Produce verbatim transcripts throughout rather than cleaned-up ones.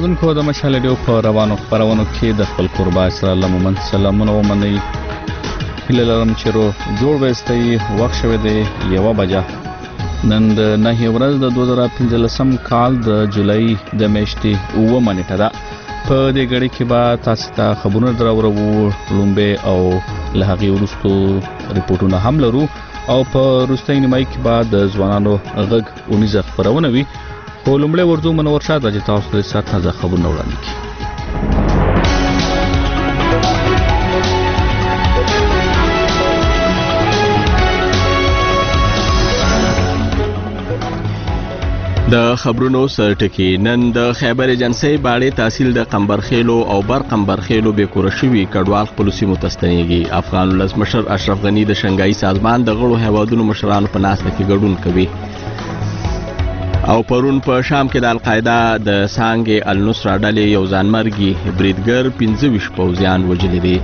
اوریدونکو د مشال ریډیو په روانو خبرونو کې د خپل قربا سره لمن سلامونه ومنئ. هیله لرم چې رو جوړ وستئ. وخت شوی دی یوه بجه. نن د نهمې ورځ د دوه زره پنځلسم کال د جولای د میاشتې اوومه نیټه ده. په دې غړي کې به تاسو ته خبرونه دراوړو، لومبه او له هغې وروسته ریپورتونه هم لرو او په وروستۍ نیمایي کې به د ځوانانو غږ اونیزه خبرونه وي. خو لومړی ورځو منور شاه چې تاسو ته سات تازه خبرونه وړاندې کړي. د خبرونو سرټکی. نن د خیبر ایجنسی باړې تحصیل د قمبرخیلو او بر قمبرخیلو به کور شوی کډوال خپل سیمو تستنیږي. افغان ولسمشر اشرف غنی د شنګای سازمان د غړو هیوادونو مشرانو په ناسته کې ګډون کوي. او پرون په شام کې د القاعده د سانګې النصره ډلې یو ځانمرګي بریدګر پنځه ویشت پوځیان وژلي دي.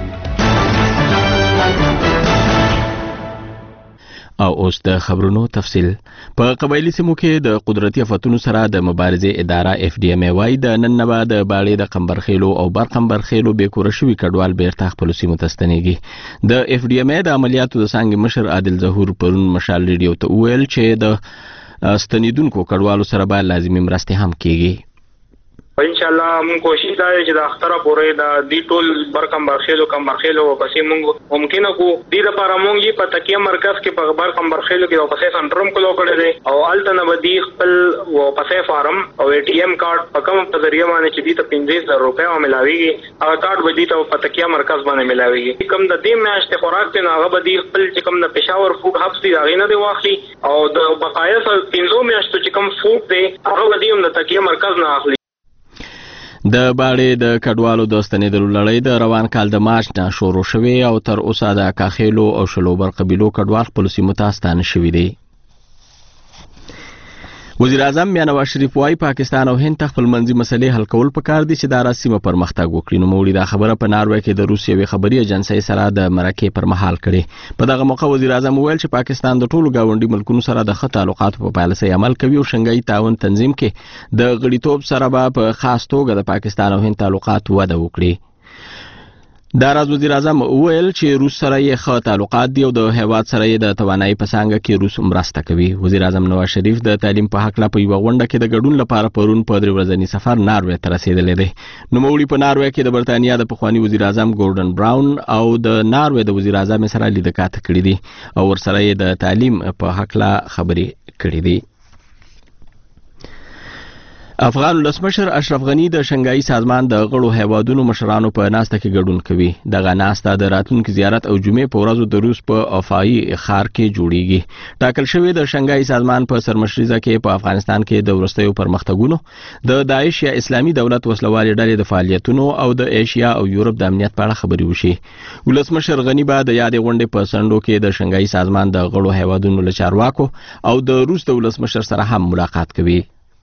او اوس د خبرونو تفصیل. په قبایلی سیمو کې د قدرتي آفتونو سره د مبارزې اداره اف ډي ام ای وايي د نن نه بعد د باړې د قمبرخیلو او بر قمبرخیلو به کور شوی کډوال بیرته خپل سیمو تستنیږي. د اف ډي ام ای د عملیاتو د سانګې مشر عادل ظهور پرون مشال ریډیو ته ویل چې د ستنیدونکو کډوالو سره به لازمي مرستې هم کیږي. ان شاء الله مونږ کوشش دا چې د اختره پورې د دې ټول برکم برخېلو کم برخېلو پسې مونږ ممکنه کو دې لپاره مونږ په تکیه مرکز کې په برکم برخېلو کې او پسې سنټرم کولو کړی دی او الته نه بدی خپل او پسې فارم او ای ټي ایم کارت په کوم په ذریعہ باندې چې دې ته پنځه زره روپیا ملاويږي او کارت بدی ته په تکیه مرکز باندې ملاويږي. کوم د دې میاشتې خوراک ته هغه بدی خپل چې کوم د پېښور فوډ هبس دی هغه نه دی واخلي او د بقایا پنځو میاشتو چې کوم فوډ دی هغه بدی هم د تکیه مرکز نه اخلي. د باړې د کډوالو د ستنېدلو لړۍ د روان کال د مارچ نه شروع شوې او تر اوسه د کاخیلو او شلوبر قبیلو کډوال خپل سیمو ته ستانه شوي دي. وزیر اعظم میاں نواز شریف وايي پاکستان او هند ته خپل منځي مسلې حل کول پکار دي چې د راسمه پرمختګ وکړي. نو موړي دا خبره په ناروې کې د روسیې خبري ایجنسی سره د مرکه پر مهال کړي. په دغه موقع وزیر اعظم ویل چې پاکستان د ټولو گاونډي ملکونو سره د ښه تعلقاتو په پالیسۍ عمل کوي او شنګای تعاون تنظیم کې د غړیتوب سره به په خاص توګه د پاکستان او هند تعلقات وده وکړي. دا راز وزیر اعظم ویل چې روس سره یې ښه تعلقات دي او د هیواد سره یې د توانایي په څانګه کې روس مرسته کوي. وزیر اعظم نواز شریف د تعلیم په حق لا په یو غونډه کې د ګډون لپاره پرون په درې ورځنی سفر ناروې ته رسیدلی دی. نو موړي په ناروې کې د برتانیا د پخوانی وزیر اعظم ګورډن براون او د ناروې د وزیر اعظم سره لیدکات کړي دي او ورسره یې د تعلیم په حق لا خبرې کړي دي. افغان ولسمشر اشرف غنی د شنګای سازمان د غړو هیوادونو مشرانو په ناسته کې ګډون کوي. دغه ناسته د راتلونکي زیارت او جمعې په ورځو د روس په افغاني ښار کې جوړیږي. ټاکل شوی د شنګای سازمان په سرمشريزه کې په افغانستان کې د ورستیو پرمختګونو د داعش یا اسلامي دولت وسلوالي ډلې د فعالیتونو او د ایشیا او یورپ د امنیت په اړه خبرې وشي. ولسمشر غنی به د یادې غونډې په سندو کې د شنګای سازمان د غړو هیوادونو له چارواکو او د روس د ولسمشر سره هم ملاقات کوي.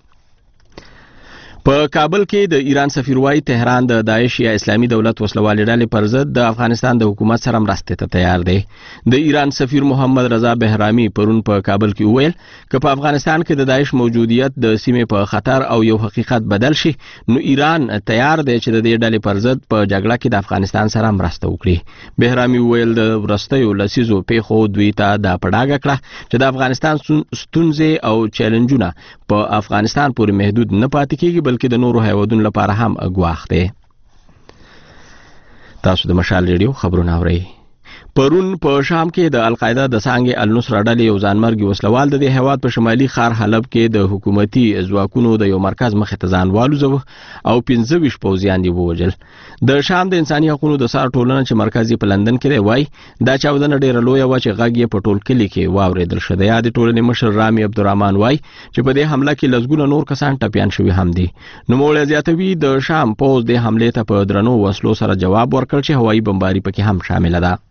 په کابل کې د ایران سفیر وايي تهران د داعش یا اسلامي دولت وسلوالي ډلې پر ضد د افغانستان د حکومت سره مرستې ته تیار دی. د ایران سفیر محمد رضا بهرامي پرون په کابل کې وویل چې په افغانستان کې د داعش موجودیت د سیمې په خطر او یو حقیقت بدل شي نو ایران تیار دی چې د دې ډلې پر ضد په جګړه کې د افغانستان سره مرسته وکړي. بهرامي وویل د ورستیو لسیزو پیښو دوی ته د پړاګه کړه چې د افغانستان ستونزې او چیلنجونه په افغانستان پورې محدود نه پاتې کیږي بلکې د نورو هیوادونو لپاره هم ګواښ دی. تاسو د مشال ریډیو خبرونه اورئ. پرون په شام کې د القاعده د سانګې النصره ډلې یو ځانمرګي وسلوال د دې هیواد په شمالي ښار حلب کې د حکومتي ځواکونو د یو مرکز مخې ته ځان والوځوه او پنځه ویشت پوځیان یې ووژل. د شام د انساني حقوقو د سار ټولنه چې مرکز یې په لندن کې دی وايي دا چاودنه ډېره لویه وه چې غږ یې په ټول کلي کې واورېدل شو. د یادې ټولنې مشر رامي عبدالرحمن وايي چې په دې حمله کې لسګونه نور کسان ټپیان شوي هم دي. نوموړی زیاتوي د شام پوځ د حملې ته په درنو وسلو سره جواب ورکړ چې هوایي بمباري پکې هم شامله ده.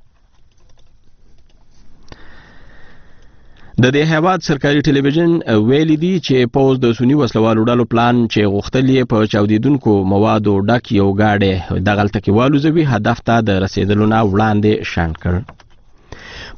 د دې هیواد سرکاري ټلویزیون ویلي دي چې پوز د سنی وسلوالو ډلو پلان چې غوښتل یې په چاودیدونکو موادو ډک یو گاډی دغلته کې والوزوي هدف ته د رسیدلو نه وړاندې شنډ کړ.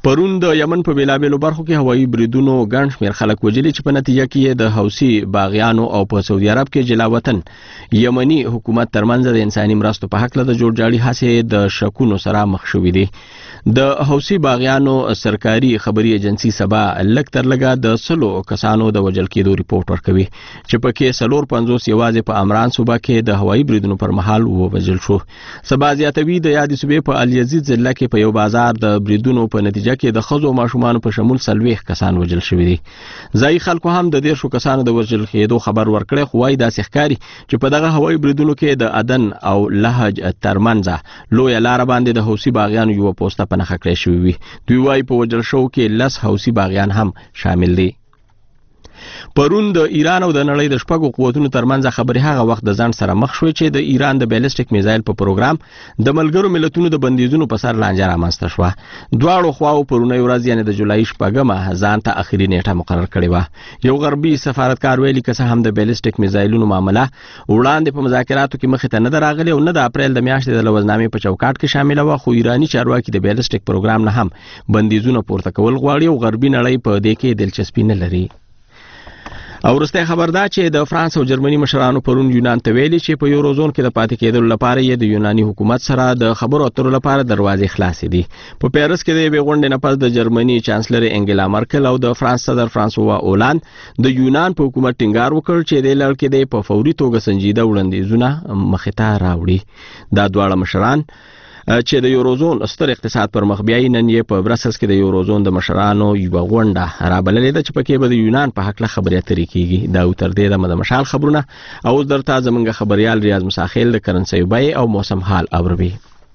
پرون د یمن په بیلابیلو برخو کې هوایي بریدونو ګڼ شمېر خلک وژلي چې په نتیجه کې یې د حوثي باغیانو او په سعودي عرب کې جلاوطن یمني حکومت ترمنځ د انساني مرستو په هکله د جوړجاړي هڅې د شکونو سره مخ شوې دي. د حوثي باغیانو سرکاري خبري ایجنسی سبا لږ تر لږه د سلو کسانو د وژل کېدو ریپورت ورکوي چې پکې څلور پنځوس یوازې په عمران صوبه کې د هوایي بریدونو پر مهال ووژل شو. سبا زیاتوي د یادې صوبې په الیزید ضلع کې په یو بازار د بریدونو په نتیجه کې د ښځو او ماشومانو په شمول څلوېښت کسان وژل شوي دي. ځایي خلکو هم د دېرشو کسانو د وژل کېدو خبر ورکړی، خو وایي داسې ښکاري چې په دغه هوایي بریدونو کې د عدن او لهج ترمنځه لویه لاره باندې د حوثي باغیانو یوه پوسته په نښه کړی شوې وي. دوی وایي په وژل شوو کې لس حوثي باغیان هم شامل دي. پرون د ایران او د نړۍ د شپږو قوتونو ترمنځ خبرې هغه وخت د ځنډ سره مخ شوې چې د ایران د بیلسټیک میزایل په پروګرام د ملګرو ملتونو د بندیزونو په سر لانجه رامنځته شوه. دواړو خواو پرونۍ ورځ یعنې د جولای شپږمه ځان ته اخري نیټه مقرر کړې وه. یو غربي سفارتکار ویلي که څه هم د بیلسټیک میزایلونو معامله وړاندې په مذاکراتو کې مخې ته نه ده راغلې او نه د اپریل د میاشتې د لوزنامې په چوکاټ کې شامله وه، خو ایراني چارواکي د بیلسټیک پروګرام نه هم بندیزونه پورته کول غواړي او غربي نړۍ په دې کې دلچسپي نه لري. او وروستی خبر دا چې د فرانس او جرمني مشرانو پرون یونان ته ویلي چې په یوروزون کې د پاتې کېدلو لپاره یې د یوناني حکومت سره د خبرو اترو لپاره دروازې خلاصې دي. په پیرس کې د یوې غونډې نه پس د جرمني چانسلر انګلا مرکل او د فرانس صدر فرانسوا اولاند د یونان په حکومت ټینګار وکړ چې د لړ کې د په فوري توګه سنجیده وړاندیزونه مخې ته راوړي. دا دواړه مشران چې د یوروزون ستر اقتصاد پر مخ بیایي نن یې په برسلز کې د یوروزون د مشرانو یوه غونډه رابللې ده چې پکې به د یونان په هکله خبرې اترې کېږي. دا تر دې دمه د مشال خبرونه او اوس درته زموږ خبریال ریاض مساخیل د کرنسۍ بیې او موسم حال اوروي.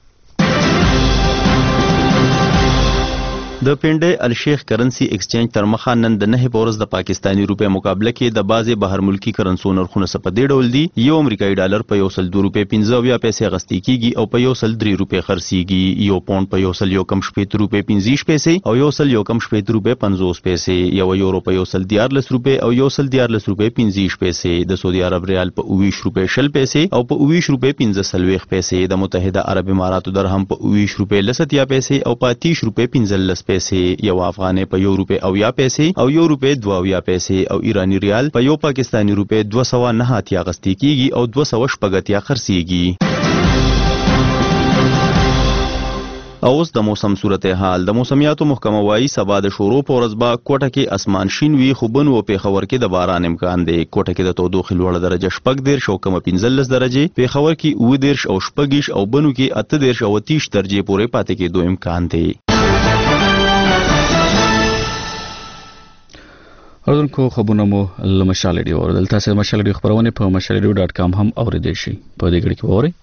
د پنډۍ الشیخ کرنسی ایکسچینج تر مخه نن د نهه په ورځ د پاکستاني روپۍ مقابله کې د بعضې بهر ملکي کرنسو نرخونه څه په دې ډول دي: یو امریکایي ډالر په یو سل دوه روپۍ پنځه اویا پیسې اخیستل کېږي او په یو سل درې روپۍ خرڅېږي. یو پاونډ په یو سل یو کم شپېته روپۍ پنځه ویشت پیسې او یو سل یو کم شپېته روپۍ پنځوس پیسې. یو یورو په یو سل دیارلس روپۍ او یو سل دیارلس روپۍ پنځه ویشت پیسې. د سعودي عرب ریال په اوه ویشت روپۍ شل پیسې او په اوه ویشت روپۍ پنځه څلوېښت پیسې. د متحده عرب اماراتو درهم په اوه ویشت روپۍ لس اتیا پیسې او په اتیش روپۍ پنځلس پیسې. یو افغانۍ په یو روپۍ اویا پیسې او یو روپۍ دوه اویا پیسې او ایرانی ریال په یو پاکستانی روپۍ دوه سوه نهه اتیا اخیستل کېږي او دوه سوه شپږ اتیا خرڅېږي. او اوس د موسم صورتحال. د موسمیاتو محکمه وایي سبا د شورو په ورځ به کوټه کې اسمان شین وي، خو بن و پېښور کې د باران امکان دی. کوټه کې د تودوخې لوړه درجه شپږ دېرش او کمه پنځلس درجې، پېښور کې اوه دېرش او شپږ او بنو کې اته دېرش او اتیش درجې پورې پاتې کېدو امکان دی. اردوونکو خبرونه مو له مشال ریډیو اوریدل. تاسو مشال ریډیو خبرونه په مشال ریډیو ډاټ کام هم اوریدئ شئ. په دې غړي کې وورئ.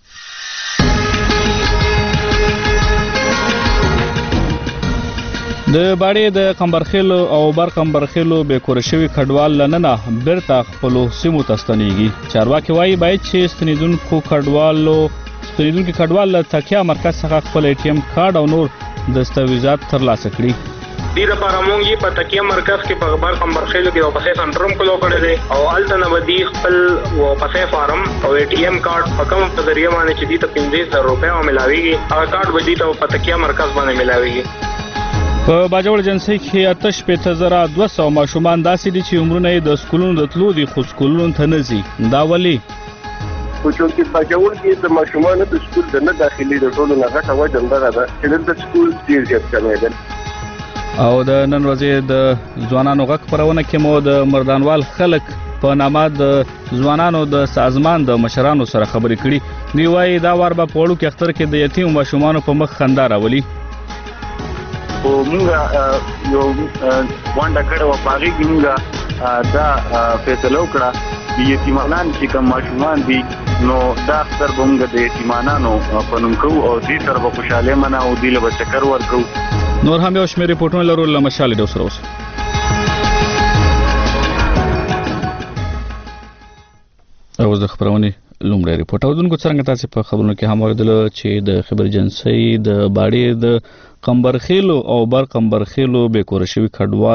د باړې د قمبرخیلو او بر قمبرخیلو به کور شوی کډوال لننه بیرته خپل سیمو ته ستنېږي. چارواکي وایي باید چې ستنیدونکو کډوالو ستنیدونکو کډوال له تکیا مرکز څخه خپل ای ټي ایم کارت او نور دستاویزات ترلاسه کړي. دې لپاره موږ یې په تکیه مرکز کې په بر قمبرخیلو کې واپسې سنټر هم کلو کړی دی او هلته نه به دوی خپل واپسې فارم او ای ټي ایم کارت په کوم په ذریعه باندې چې دوی ته پنځه زره روپۍ ملاویږي هغه کارت به دوی ته په تکیه مرکز باندې ملاویږي. په باجوړ ایجنسۍ کې اته شپېته زره دوه سوه ماشومان داسې دي چې عمرونه یې د سکولونو د تلو دي خو سکولونو ته نه ځي. دا ولې؟ خو چونکې باجوړ کې د ماشومانو د سکول د نه داخلي د ټولو نه غټه وجه همدغه ده چې دلته سکول ډېر زیات کمیدل. او د نن ورځې د ځوانانو غږ خپرونه کې مو د مردانوال خلک په نامه د ځوانانو د سازمان د مشرانو سره خبرې کړي. دوی وایي دا وار به په وړو کې اختر کې د یتیم ماشومانو په مخ خندا راولي. خو موږ یو غونډه کړې وه، په هغې کې موږ دا فیصله وکړه د یتیمانان چې کوم ماشومان دي نو دا اختر به موږ د یتیمانانو په نوم کوو او دې سره به خوشحالۍ منو او دوی له به چکر ورکوو. نور هم یو شمېر ریپورټونه لرو له مشال ریډیو سره اوسئ. اوس د خبرونې لومړی ریپورټ. اورېدونکو څرنګه تاسې په خبرونو کې هم اورېدله چې د خبر ایجنسۍ د باړې د قمبرخیلو او بر قمبرخیلو بې کوره شوي کډوال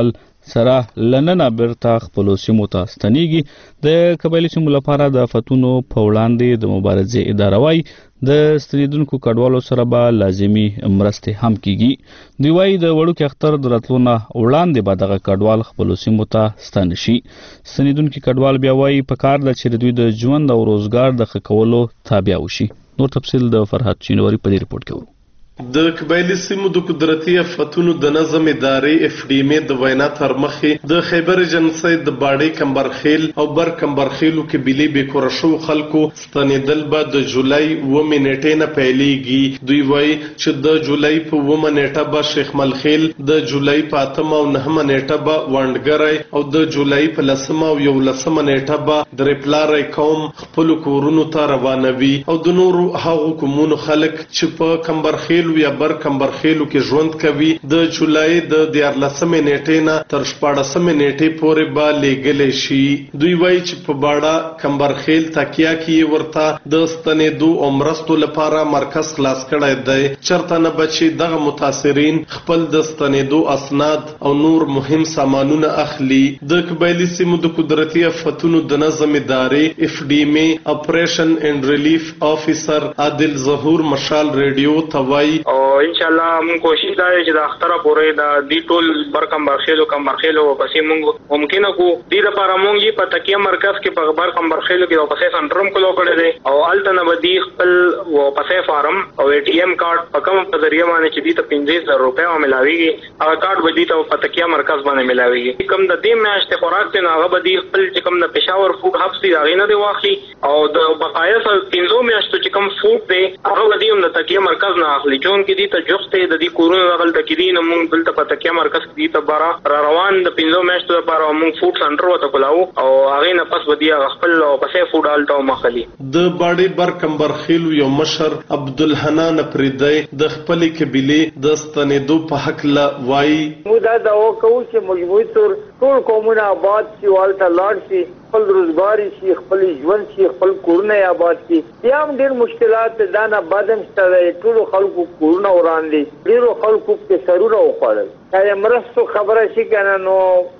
سره لننه بیرته خپلو سیمو ته ستنیږي. د قبایلي سیمو لپاره د آفتونو په وړاندې د مبارزې اداره وایي د ستنېدونکو کډوالو سره به لازمي مرستې هم کیږي. دوی وایي د وړوکي اختر د راتلو نه وړاندې به دغه کډوال خپلو سیمو ته ستانه شي. ستنېدونکي کډوال بیا وایي په کار ده چې دوی د ژوند او روزګار د ښه کولو تابع وشي. نور تفصیل د فرحت چینوري په دې رپورټ کې وو. د قبایلي سیمو د قدرتي آفتونو د نظم ادارې اف ډي ام د وینا تر مخې د خیبر ایجنسۍ د باډي کمبرخیل او بر کمبرخیلو کې بلی به کورشو خلکو ستنیدل به د جولای و منټې نه پیلېږي. دوی وایي چې د جولای په و منټه به شیخ ملخیل، د جولای په اتمه او نهمه نیټه به وانډګری او د جولای په لسمه او یولسمه نیټه به د ریپلاري قوم خپل کورونو ته روانوي او د نورو هغو قومونو خلک چې په کمبرخیل یا بر کمبرخیلو کې ژوند کوي د جولای د دیارلسمې نیټې نه تر شپاړسمې نیټې پورې به لیږلی شي. دوی وایي چې په باړه کمبرخیل تکیه کې ورته د ستنېدو او مرستو لپاره مرکز خلاص کړی دی، چېرته نه به چې دغه متاثرین خپل د ستنېدو اسناد او نور مهم سامانونه اخلي. د قبایلي سیمو د قدرتي آفتونو د نظم ادارې اف ډي ام اپریشن اینڈ ریلیف افیسر عادل ظهور مشال ریډیو ته وایي او ان شاء الله مون کوشش دا چې د اختره پورې د دی ټول بر کمبرخیلو کمبرخیلو پسې مونږ ممکنه کو دې لپاره مونږ یې په تکیه مرکز کې په بر کمبرخیلو کې او پسې سنټرم کولو کړی دی او الته بدی خپل و پسې فارم او ای ټي ایم کارت په کوم په ذریعہ باندې چې دې ته پنځه زره روپیا ملاويږي هغه کارت بدی ته په تکیه مرکز باندې ملاويږي. کوم د دې میاشتې خوراک ته هغه بدی خپل چې کوم د پېښور فوډ هبس دی هغه نه دی واخلي او د بقایا سره پنځه میاشتو چې کوم فوډ دی هغه بدی هم د تکیه مرکز نه اخلي. جون کې دي ته جوخته د دې کورونو غل تکدي نه مونږ دلته په تکیه مرکز کې دي ته بارا را روان د پنځو میاشتو لپاره مونږ فوډ سنټر وته کولاو او هغه نه پس ودی خپل پسې فوډ الټو مخلي. د باډي بر کمبرخیل یو مشر عبدالحنان پریدی د خپل قبيله د ستنېدو په حق لا وایي موږ دا دا وکړو چې مجبوري تور ټول قومونه آباد شي والته لاړ شي خپل روزګار شي خپل ژوند شي خپل کورونه آباد شي. بیا هم ډېر مشکلات دا نه بدن شته ټول خلکو کورونه وړاندې ډېرو خلکو په سرونه وخوړل. دا مرستو خبره شي کنه نو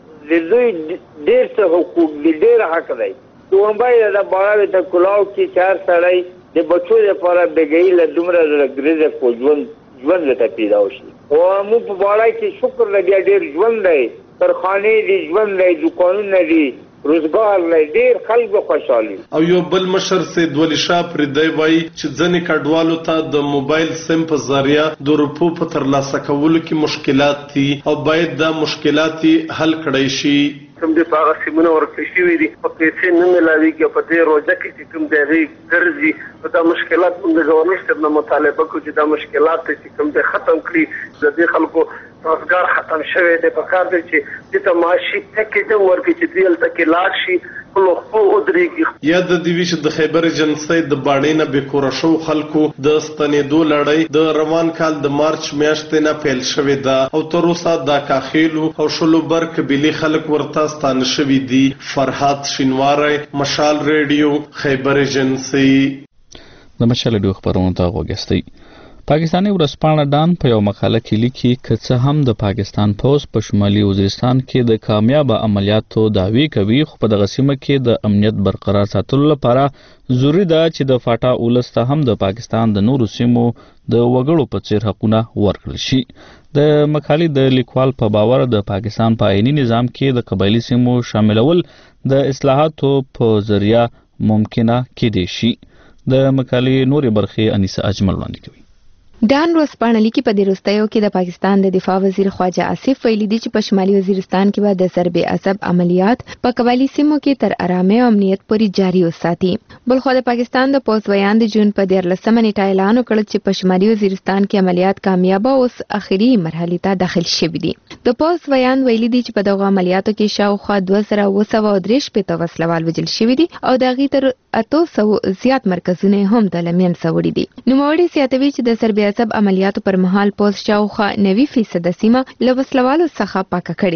د دوی ډېر څه حقوق دي ډېر حق دی. دومبای دا باندې د کلاو کې چار سړی د بچو لپاره بګی له دومره لګریزه کو ژوند ژوند ته پیدا وشي او موږ په باندې کې شکر لګیا ډېر ژوند دی ترخانه دي ژوند دی دکانونه دي روزګار لري ډېر خلک خوشحالي. او یو بل مشر سید ولی شاه پریدی وایي چې ځنې کډوالو ته د موبایل سیم په ذریعہ د روپو په ترلاسه کولو کې مشکلات دي او باید دا مشکلات حل کړی شي. کوم دي په سیمونو ورکړل شوی دي په پیسې نه ملاويږي په دې روزه کې چې کوم دی ګرځي دا مشکلات موږ گورنر صاحب نه مطالبه کوو چې دا مشکلات چې کوم دی ختم کړي د دې خلکو روزګار ختم شوی دی په کار دی چې د تماشي تکې ته ورکړي چې دیل تکې لاړ شي خو خو ودرېږي. یا د دیویش د خیبر ایجنسۍ د باډې نه به کورشو خلکو د ستنېدو لړۍ د روان کال د مارچ میاشتې نه پیل شوې ده او تر اوسه د کاخیلو او شلوبر قبیلې خلک ورته ستانه شوي دي. فرحات شینواری مشال ریډیو خیبر ایجنسۍ. د مشال ریډیو خبرونه ته وګورئ. پاکستاني ورځپاڼه ډان په یو مقاله کې لیکي که څه هم د پاکستان پوز په شمالي وزیرستان کې د کامیاب عملیاتو دعوی کوي خو په دغه سیمه کې د امنیت برقرار ساتلو لپاره ضروری ده چې د فاټا اولس ته هم د پاکستان د نورو سیمو د وګړو په څیر حقونه ورکړل شي. د مقالې د لیکوال په باور د پاکستان په آئینی نظام کې د قبایلي سیمو شاملول د اصلاحاتو په ذریعہ ممکنه کېدای شي. د مقالې نورې برخې انیسه اجمل وړاندې کوي. ډان ورځپاڼه لیکي په دې وروستیو کې د پاکستان د دفاع وزیر خواجه آصف ویلي دي چې په شمالي وزیرستان کې به د ضرب عصب عملیات په قبایلي سیمو کې تر آرامۍ او امنیت پورې جاري وساتي. بلخو د پاکستان د پوز ویان د جون په دیارلسمه نیټه اعلان وکړ چې په شمالي وزیرستان کې عملیات کامیاب اوس اخري مرحلې ته داخل شوي دي. د پوز ویان ویلي دي چې په دغه عملیاتو کې شاوخوا دوه زره اوه سوه درې شپېته وسلوال وژل شوي دي او د هغې تر اتو سوو زیات مرکزونه هم د له منځه وړي دي. نوموړي زیاتوي چې د ضرب عصب عملیاتو پر مهال پوز شاوخوا نوي فیصده سیمه له وسلوالو څخه پاکه کړې ده.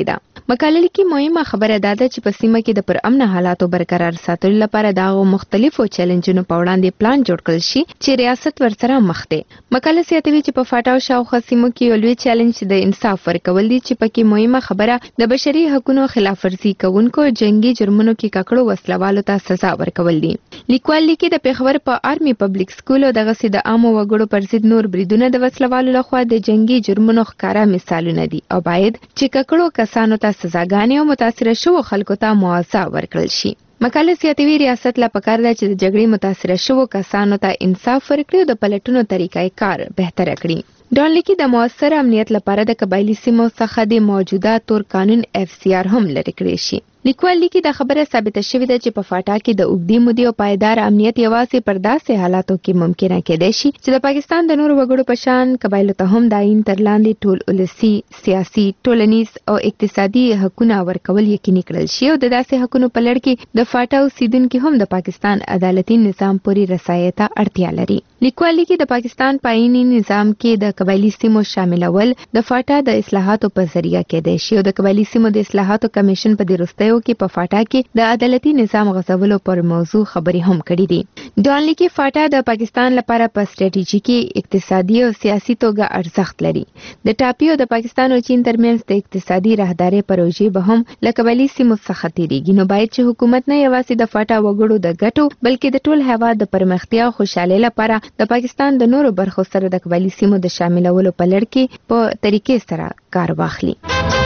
مقاله لیکي مهمه خبره دا ده چې په سیمه کې د پرامن حالاتو برقرار ساتلو لپاره د مختلفو چیلنجونو په وړاندې پلان جوړ کړل شي چې ریاست ورسره مخ ده. مقاله زیاتوي چې په فاټا او شاوخوا سیمو کې یو لوی چیلنج د انصاف ورکول دي چې پکې مهمه خبره د بشري حقوقو خلاف ورزي کوونکو جنگي جرمونو کې ککړو وسلوالو ته سزا ورکول دي. لیکوال لیکي د پیښور په آرمي پبلک سکول او دغه سي د عامو وګړو پر ضد نور بریدونه د وسلوالو لخوا د جنگي جرمونو ښکارا مثالونه دي او باید چې ککړو کسانو ته سزاګانې او متاثر شوو خلکو ته معاوضه ورکړل شي. مقاله زیاتوي ریاست لا پکار ده چې د جګړې متاثر شوو کسانو ته انصاف ورکړي او د پلټونو طریقې کار بهتر کړي. ډان لیکي د موثر امنیت لپاره د قبایلی سیمو څخه د موجوده تور قانون اف سی آر هم لري کړی شي. لیکوال لیکي د خبره ثابته شوې ده چې په فاټا کې د اوږدې مودې او پایدار امنیت یوازې پر داسې حالاتو کې ممکنه کېدای شي چې د پاکستان د نورو وګړو په شان قبایلو ته هم د عین تر لاندې ټول ولسي، سیاسي، ټولنیز او اقتصادي حقوقونه ورکول یقیني کړل شي او د داسې حقوقو په لړ کې د فاټا اوسیدونکو هم د پاکستان عدالتي نظام پورې رسایت ته اړتیا لري. لیکوال لیکي د پاکستان پایني نظام کې د قبایلی سیمو شاملول د فاټا د اصلاحاتو په ذریعہ کېدای شي او د قبایلی سیمو د اصلاحاتو کمیشن په دروستیو کې په فاټا کې د عدالتي نظام غځولو پر موضوع خبرې هم کړې دي. ډان لیکي فاټا د پاکستان لپاره په سټریټیژیکي، اقتصادي او سیاسي توګه ارزښت لري. د ټاپي او د پاکستان او چین ترمنځ د اقتصادي راهداري پروژې به هم له قبایلی سیمو څخه تیریږي. نو باید چې حکومت نه یوازې د فاټا وګړو د ګټو بلکې د ټول هیواد د پرمختیا او خوشحالۍ لپاره د پاکستان د نورو برخو سره د قبایلی سیمو د شاملولو په لړ کې په طریقې سره کار واخلي.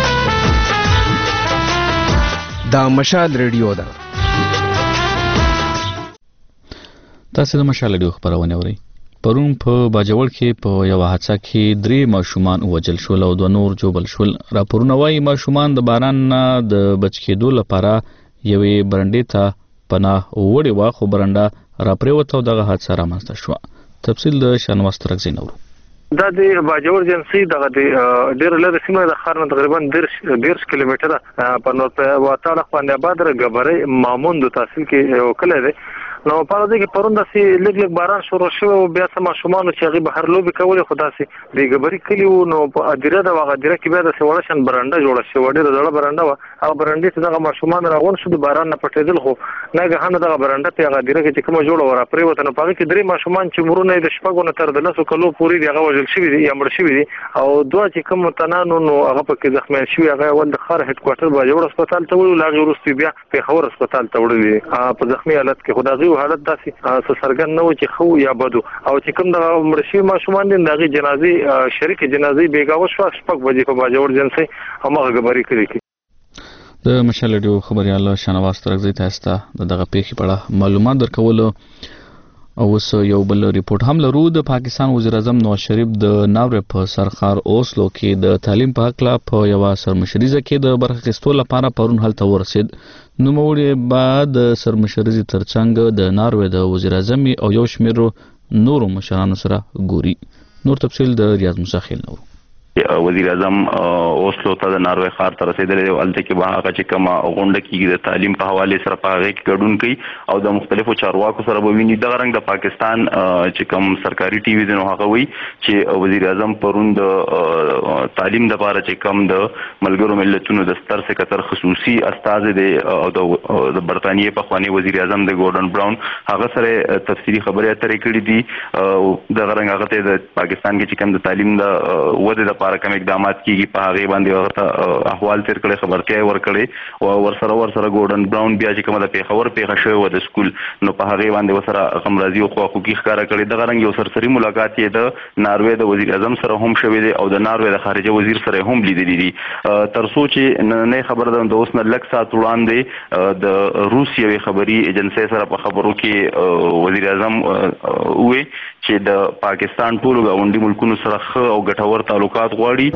دا مشال ریډیو ده. تاسو د مشال ریډیو خبرونه اورئ. پرون په باجوړ کې په یو حادثه کې درې ماشومان وژل شول او دوه نور جوړل شول. راپورونه وايي ماشومان د باران نه د بچ کېدو لپاره یوې برنډې ته پناه وړې وه خو برنډه راپرېوته او دغه حادثه رامنځته شوه. تفصیل د شانواز ترکزي نورو. دا د باجوړ جنسي دغه د ډېر لږ سیمه د ښار نه تقریبا ډېر کیلومتره په نور په واټاله باندې آباد رګبرې مامون د تحصیل کې یو کلی دی. نو په دې کې پرون داسې لږ لږ باران شروع شو او بیا سم ماشومان چې هغه بهر لوبي کولې خو داسې د ګبري کلی وو. نو په ادیره د واغ ادیره کې بیا د سوړشن برنده جوړه شو ډېر ډېر برنده و. هغه برنده چې دغه ماشومان راغون شو د باران نه پټېدل خو نه غهانه دغه برنده ته هغه ادیره کې کوم جوړه ورا پرې وته. نو په کې درې ماشومان چې مرونه د شپږو نه تر د لسو کلو پورې دغه وژل شوی دي یا مړ شوی دي او دوه چې کوم تنانو نو هغه په کې زخمی شوی هغه ول د خار هډ کوارټر باجوړ هسپتال ته وړل لاغي ورستي بیا په خور هسپتال ته وړل په زخمی حالت کې خدای حالت داسې سرګن نو چې خو یا بدو او چې کوم د مرشي ماشومان دي دغه جنازي شریک جنازي بیګاو شو شپږ بجې په باجوړ جنسي همغه غبري کړی. د مشال ریډیو خبريال شنواز ترغزي تاسو ته دغه پیښې په اړه معلومات درکول. او اوس یو بل ریپورت هم لرو. د پاکستان وزیر اعظم نواز شریف د ناوړ په سرخار اوسلو کې د تعلیم په حق لا په یو سرمشریزه کې د برخه اخیستو لپاره پرون هلته ورسید. نو موړي بعد سرمشریزي ترڅنګ د ناروې د وزیر اعظم او یو شمیر نورو مشرانو سره ګوري. نور تفصیل د ریاض مساخیل نو. وزیر اعظم اوسلو ته د ناروې ښار ته رسیدلی دی. هلته کې به هغه چې کومه غونډه کېږي د تعلیم په حوالې سره په هغې کې ګډون کوي او د مختلفو چارواکو سره به ویني. دغه رنګ د پاکستان چې کوم سرکاري ټي وي دی نو هغه وایي چې وزیر اعظم پرون د تعلیم دپاره چې کوم د ملګرو ملتونو د ستر سکتر خصوصي استازی دی او د برطانیې پخوانی وزیر اعظم د ګورډن براون هغه سره تفصیلي خبرې اترې کړي دي. دغه رنګ هغه ته د پاکستان کې چې کوم د تعلیم د ودې د کوم اقدامات کیږي په هغه باندې ورته احوال تیر کړي خبرتیا ورکړي او ورسره ورسره ګورډن براون بیا چې کومه د پیښور پیښه شوی و د سکول نو په هغه باندې ورسره غمرازي او حقوقي ښکارا کړي. دغه رنګ یو سرسري ملاقات یې د ناروې د وزیر اعظم سره هم شوی دی او د ناروې د خارجه وزیر سره هم لیدلی دي. تر څو چې نه خبره ده د اوس نه لږ ساعت وړاندې د روسیې خبري ایجنسی سره په خبرو کې وزیر اعظم وې چې د پاکستان ټولو غونډي ملکونو سره ښه او ګټور تعلقات غواړي.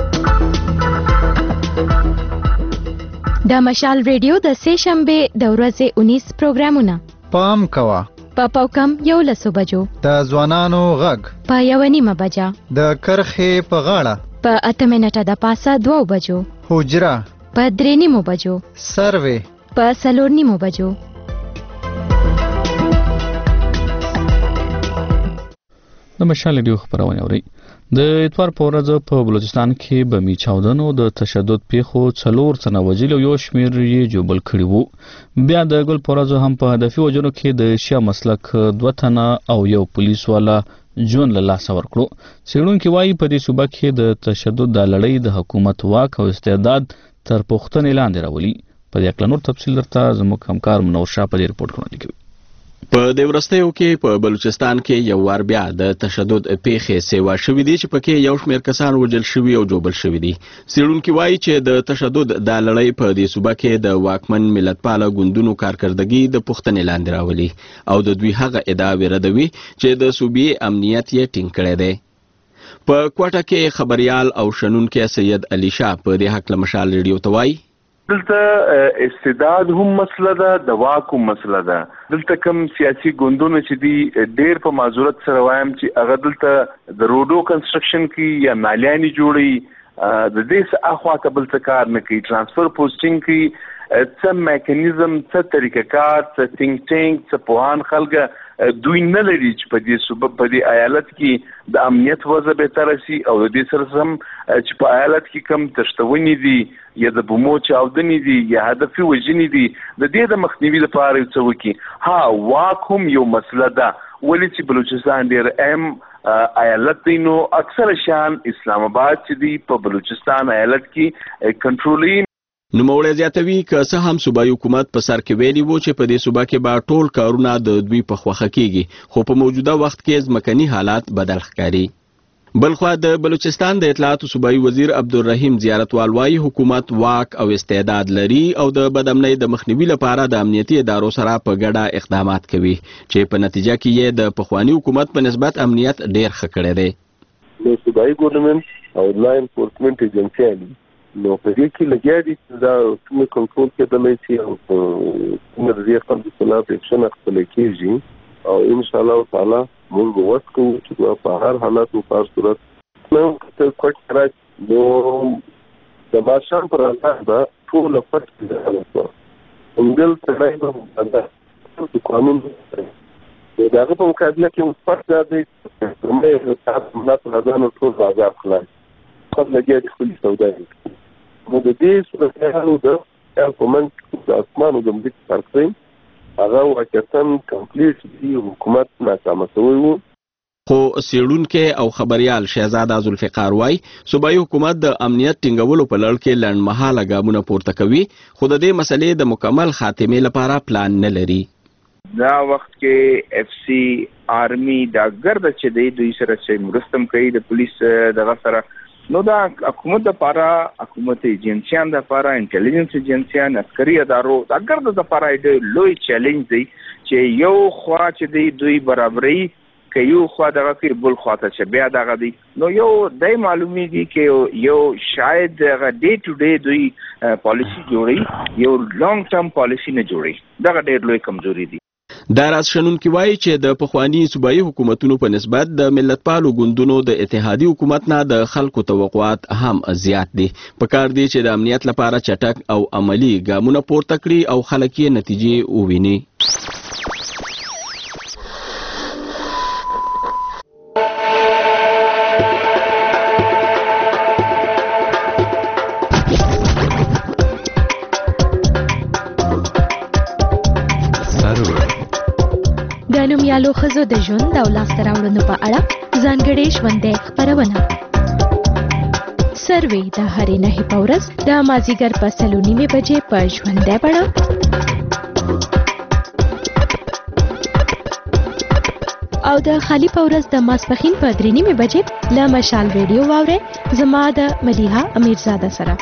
د مشال ریډیو د سه شنبه د ورځې انیس پروګرامونه پام کوا په پاوکم یو لسو بجو د ځوانانو غږ په یو نیمه بجا د کرخې په غاړه په اته منټه د پاسه دوه بجو حجره په درې نیمو بجو سروي په څلور نیمو بجو. د مشال ریډیو خبرونه اورئ. د اتوار په ورځ په بلوچستان کې بمي چاودنو د تشدد پیښو څلور تنه وژلي او یو شمېر یې جوبل کړي وو. بیا د ګل په ورځ هم په هدفي وژنو کې د شیا مسلک دوه تنه او یو پولیس والا ژوند له لاسه ورکړو. څېړونکي وایي په دې صوبه کې د تشدد د لړۍ د حکومت واک او استعداد تر پوښتنې لاندې راولي. په دې اړه نور تفصیل درته زموږ همکار منور شاه په دې رپورټ کې وړاندې کوي. په دې وروستیو کې په بلوچستان کې یو وار بیا د تشدد پیښې سیوا شوې دي چې پکې یو شمېر کسان وژل شوي او جوبل شوي دي. څېړونکي وایي چې د تشدد د لړۍ په دې صوبه کې د واکمن ملتپاله ګوندونو کارکردګي د پوښتنې لاندې راولي او د دوی هغه ادعاوې ردوي چې د صوبې امنیت یې ټینګ کړی دی. په کوټه کې خبريال او شنونکي سید علي شاه په دې هکله مشال ریډیو ته وایي دلته استعداد هم مسله ده، د واک هم مسله ده. دلته کوم سیاسي ګوندونه چې دي ډېر په معذورت سره وایم چې هغه دلته د روډو کنسټرکشن کې یا نالیانې جوړي د دې څخه اخوا ته بل څه کار نه کوي. ټرانسفر پوسټینګ کې څه میکانیزم، څه طریقه کار، څه ثینک ټینک، څه پوهان خلک دوی نه لري چې په دې صوبه په دې ایالت کې د امنیت وضع بهتره شي او د دې سره هم چې په ایالت کې کم تشتونې دي یا د بومو چاودنې دي یا هدفي وژنې دي د دې د مخنیوي لپاره یو څه وکړي. ها واک هم یو مسله ده، ولې چې بلوچستان ډېر اهم ایالت دی نو اکثر شان اسلام آباد چې دی په بلوچستان ایالت کې کنټرولي. نوموړی زیاتوي که څه هم صوبایي حکومت په سر کې ویلي وو چې په دې صوبه کې به ټول کارونه د دوی په خوښه کېږي، خو په موجوده وخت کې ځمکني حالات بدل ښکاري. بلخوا د بلوچستان د اطلاعاتو صوبایي وزیر عبدالرحیم زیارتوال وایي حکومت واک او استعداد لري او د بدامنۍ د مخنیوي لپاره د امنیتي ادارو سره په ګډه اقدامات کوي چې په نتیجه کې یې د پخواني حکومت په نسبت امنیت ډېر ښه کړی دی. د صوبایي ګورنمنت او لا انفورسمنت ایجنسیانې نو په دې کې لګیا دي چې دا کومه کنټرول کېدلی شي او کومه د دې خلکو خلاف اکشن اخیستلی کېږي او انشاءالله تعالی موږ به وس کوو چې په هر حالت او په هر صورت نو که کوټ راشي نو د ماښام پر اساس به ټوله پټ کېږي همدلته سړی به ده د قانون د هغه په مقابله کې اوس پټ دا دی لومړی ساعت ملت غذانو ټول بازار خلاص خلک لګیا دي خپلې سوداګري نو د دې صورتحالو د په منځ د اسمان او د مځکې فرق دی هغه واقعتاً کمپلیټ دي حکومت ناکامه شوی و. خو څېړونکی او خبریال شهزاده ذوالفقار وایي صوبایي حکومت د امنیت ټینګولو په لړ کې لنډمهاله ګامونه پورته کوي خو د دې مسلې د مکمل خاتمې لپاره پلان نه لري. دا وخت کې اف سی آرمی دا ګرد چې دی دوی سره چې مرستم کوي د پولیس دغه سره نو دا حکومت د لپاره حکومت ایجنسیان د لپاره انټيليجنس ایجنسیان عسکري ادارو دا ګرد د لپاره ډېر لوی چیلنج دی چې یو خوا چې دی دوی برابرۍ که یو خوا دغه کې بل خوا ته چې بیا دغه دی نو یو دای معلومیږي چې یو شاید دغه ډے ټو ډے دوی پالیسی جوړي یو لانګ ټرم پالیسی نه جوړي دغه ډېر لوی کمزوري دی. دا راز شنونکي وایي چې د پخواني صوبایي حکومتونو په نسبت د ملتپالو ګوندونو د اتحادي حکومت نه د خلکو توقعات هم زیات دي. پکار دی چې د امنیت لپاره چټک او عملی ګامونه پورته کړي او خلک یې نتیجې وویني. د نومیالو ښځو د ژوند او لاسته راوړنو په اړه ځانګړې ژوندۍ خپرونه سروې د هرې نهې په ورځ د مازدیګر په سلو نیمې بجې په ژوندۍ بڼه او د خالي په ورځ د ماسپښین په درې نیمې بجې له مشال ریډیو واورئ زما د ملیحه امیرزاده سره.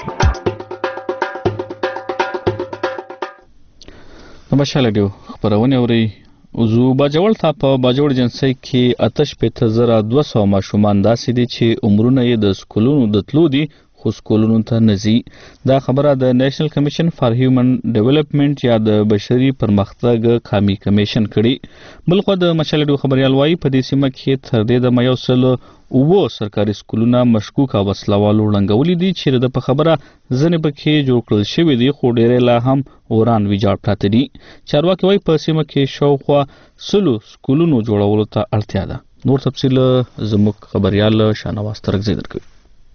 د مشال ریډیو خپرونه اورئ. وزو باجوړ ته په باجوړ جنسي کې آتش پته زره دوه سوه ماشومان داسې دي چې عمرونه یې د سکولونو د تلو دي خو سکولونو ته نه ځي. دا خبره د نیشنل کمیشن فار هیومن ډیولپمنټ یا د بشري پرمختګ قامي کمیشن کړي. بلخو د مشال ریډیو خبريال وایي په دې سیمه کې تر دې د یو سل اووه سرکاري سکولونه مشکوک او وسلوالو ړنګولي دي چې د په خبره ځنې پکې جوړ کړل شوي دي خو ډېرې لا هم وران ویجاړ پراته دي. چارواکي وایي په سیمه کې شاوخوا سلو سکولونو جوړولو ته اړتیا ده. نور تفصیل زموږ خبريال شانواز ترکزی درکوي.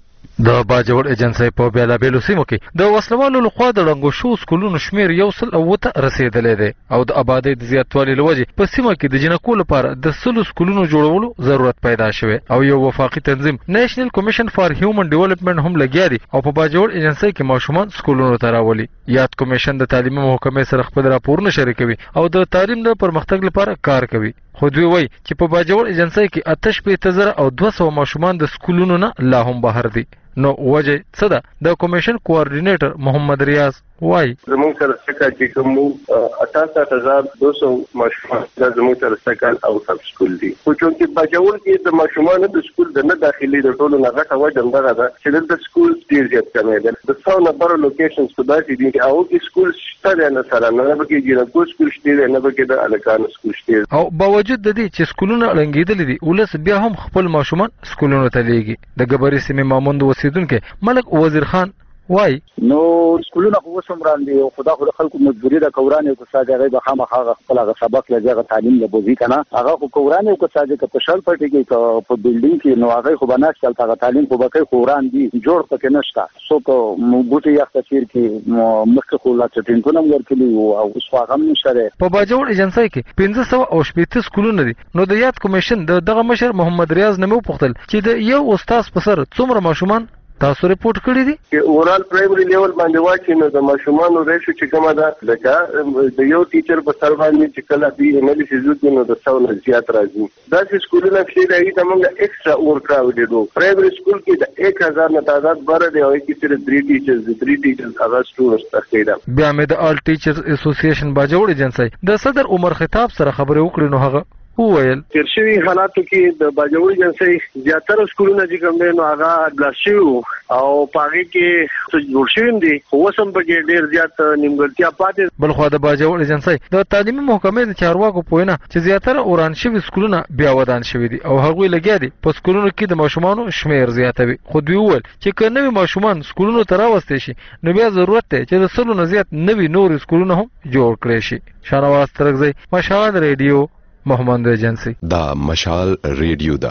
د باجوړ ایجنسۍ په بیلابېلو سیمو کې د وسلوالو لخوا د ړنګو شو سکولونو شمیر یو سل او اوته رسېدلی دی او د آبادۍ د زیاتوالي له وجې په سیمه کې د جنکو لپاره د سلو سکولونو جوړولو ضرورت پیدا شوی او یو وفاقي تنظیم نیشنل کمیشن فار هیومن ډیولپمنټ هم لګیا دی او په باجوړ ایجنسۍ کې ماشومان سکولونو ته راولي. یاد کمیشن د تعلیمي محکمې سره خپل راپورونه شریکوي او د تعلیم د پرمختګ لپاره کار کوي. خو دوی وایي چې په باجوړ ایجنسۍ کې اته شپېته زره او دوه سوه ماشومان د سکولونو نه لا هم بهر دي. نو وجه څه ده؟ د کمیشن کوارډینیټر محمد ریاض وایي زموږ سره څه چې کوم اٹھاسٹھ ہزار دو سو ماشومان دا زموږ سره څه او سب سکول دي. خو چې باجوړ کې د ماشومانو د سکول د نه داخلي د ټولو نه غټه وجه همدغه ده چې دلته سکول ډېر زیات کمی دی. د څو نمبر لوکیشنز په داسې دي چې هغو کې سکول شته دی نه سره نه به کې جنکو سکول شته دی نه به کې د هلکانو سکول شته دی. او باوجود د دې چې سکولونه ړنګېدلي دي ولس بیا هم خپل ماشومان سکولونو ته لیږي. د ګبرې سیمې ماموند اوسېدونکی ملک وزیر خان وای نو سکولونه خو وسم راندي او خدا خو خلکو مجبوری ده کورانه کو ساده غي به خامخا خپل هغه سبق لږه تعلیم له بوزي کنه هغه خو کورانه کو ساده که په شل پټي کې په بلډینګ کې نو هغه خو بناش چلته هغه تعلیم خو به کوي کوران دي جوړ پکې نشته سو کو بوټي یخ تفسیر کې مخکې خو لا چټین کو نم ورکلی او اوس هغه نشره. په باجوړ ایجنسۍ کې پنځه سوه او شپېته سکولونه دي. نو د یاد کمیشن د دغه مشر محمد ریاض نمو پوښتل چې د یو استاد په سر څومره ماشومان تاسو ریپورت کړی دي؟ چې اورال پرایمري لیول باندې واچي نو د ماشومانو ریشو چې کومه ده لکه د یو ټیچر په سر باندې چې کله بي انالیسیس وکړي نو د څو نه زیات راځي. داسې سکولونه چې د هغې ته موږ ایکسټرا اور کراوډېډ وو. پرایمري سکول کې د ایک هزار نه تعداد بره دی او هغې کې صرف درې ټیچرز دي. درې ټیچرز هغه سټوډنټس تختی ده. بیا مې د آل ټیچرز اسوسییشن باجوړ ایجنسۍ د صدر عمر خطاب سره خبرې وکړې نو هغه وویل تیر شوي حالاتو کې د باجوړ ایجنسۍ زیاتره سکولونه چې کوم دی نو هغه بلاس شوي او په هغې کې څه جوړ شوي دي خو اوس هم پکې ډېر زیات نیمګړتیا پاتې. بلخوا د باجوړ ایجنسۍ د تعلیمي محکمې د چارواکو په وینا چې زیاتره وران شوي سکولونه بیا ودان شوي دي او هغوی لګیا دي په سکولونو کې د ماشومانو شمېر زیاتوي. خو دوی وویل چې که نوي ماشومان سکولونو ته راوستی شي نو بیا ضرورت دی چې د سلو نه زیات نوي نورې سکولونه هم جوړ کړی شي. شانواز ترکزی مشال ریډیو محمد ایجنسی دا مشال ریډیو دا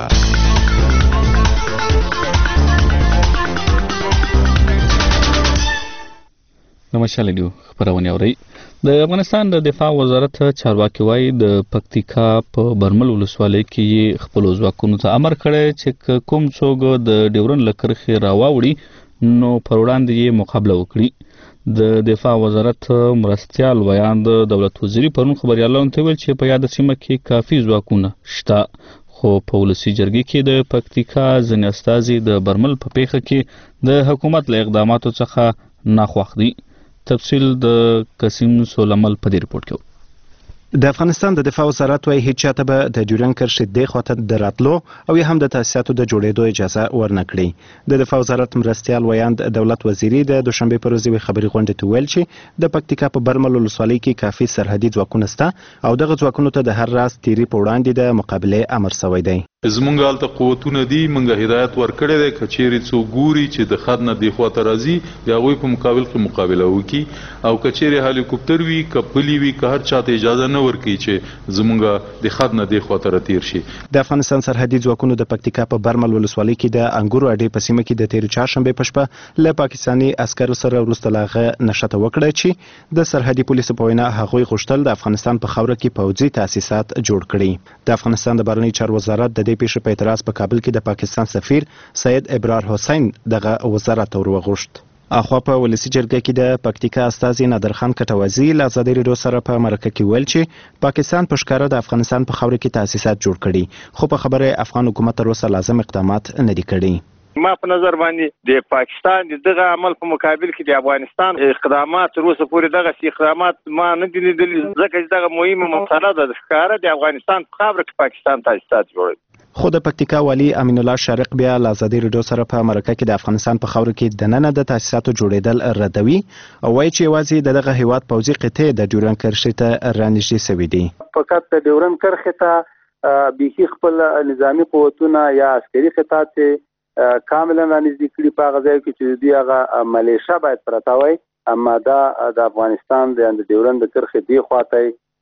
د مشال ریډیو خبرونه اوري. د افغانستان د دفاع وزارت چارواکي وایي د پکتیکا په برمل ولسوالۍ کې خپل ځواکونو ته امر کړی چې کوم څوک د ډیورن لکرخي راوړي نو پر وړاندې یې مقابله وکړي. د دفاع وزارت مرستیال ویان د دولت وزیری پرون خبريالانو ته ویل چې په یاد سیمه کې کافي ځواکونه شته خو په ولسی جرګې کې د پکتیکا ځینې استازي د برمل په پیښه کې د حکومت له اقداماتو څخه ناخوښ دي. تفصیل د قسم سولمل په دې ریپورت کې. د افغانستان د دفاع وزارت وايي هیڅ چاته به د ډیورن کرښې د خواته دراتلو او یا هم د تاسیساتو د جوړېدو اجازه ورنکړي. د دفاع وزارت مرستیال ویاند دولت وزیری د دوشنبه پر ورځ خبري غونډه ته ویل چې د پکتیکا په برمل ولسوالۍ کې کافي سرحدي ځواکونه شته او دغه ځواکونو ته د هر راز تیری په وړاندې د مقابله امر شوی دی. زمونږ حالت قوتونه دي منګه هدایت ورکړی دی کچېری څو ګوري چې د خد نه دی خواته راځي د هغوی په مقابل کې مقابله وکړي او کچېری هلیکوپټر وي کپلی وي که هر چاته اجازه نه ورکړي چې زمونږ د خد نه دی خواته راتیر شي. د افغانستان سرحدي ځواکونو د پکتیکا په برمل ولسوالۍ کې د انګورو اډې په سیمه کې د تیر چهارشنبه په شپه له پاکستاني عسکرو سره وروسته لاغه نشته وکړه چې د سرحدي پولیسو په وینا هغوی غوښتل د افغانستان په خاوره کې پوځي تاسیسات جوړ کړي. د افغانستان د بهرنی چارو وزارت د دې پیښې په اعتراض په کابل کې د پاکستان سفیر سید ابرار حسین دغه وزارت ور وغوښت. اخوا په ولسی جرګه کې د پکتیکا استازي نادرخان کټوازی له ازادي ریډیو سره په مرکه کې ویل چې پاکستان په ښکاره د افغانستان په خاوره کې تاسیسات جوړ کړي خو په خبره افغان حکومت تر اوسه لازم اقدامات نه دي کړي. ما په نظر باندې د پاکستان دغه عمل په مقابل کې د افغانستان اقدامات تر اوسه پورې دغه اقدامات ما نه دي لیدلي ځکه چې دغه مهمه مسله ده ښکاره د افغانستان په خاوره کې پاکستان تاسیسات جوړوي. خو د پکتیکا والی امین الله شارق بیا له ازادي ریډیو سره په مرکه کې د افغانستان په خاوره کې د نن د تاسیساتو جوړېدل ردوي او وایي چې یوازې دغه هیواد پوځي قطعې د ډیورن کرښې ته رانږدې شوي دي. فقط د ډیورن کرښې ته بیخي خپل نظامی قوتونه یا عسکري قطعات کاملا رانږدې کړي په هغه ځای کې چې دوی هغه ملیشه باید پرته وای اما دا د افغانستان د ډیورن د کرښې دی خواته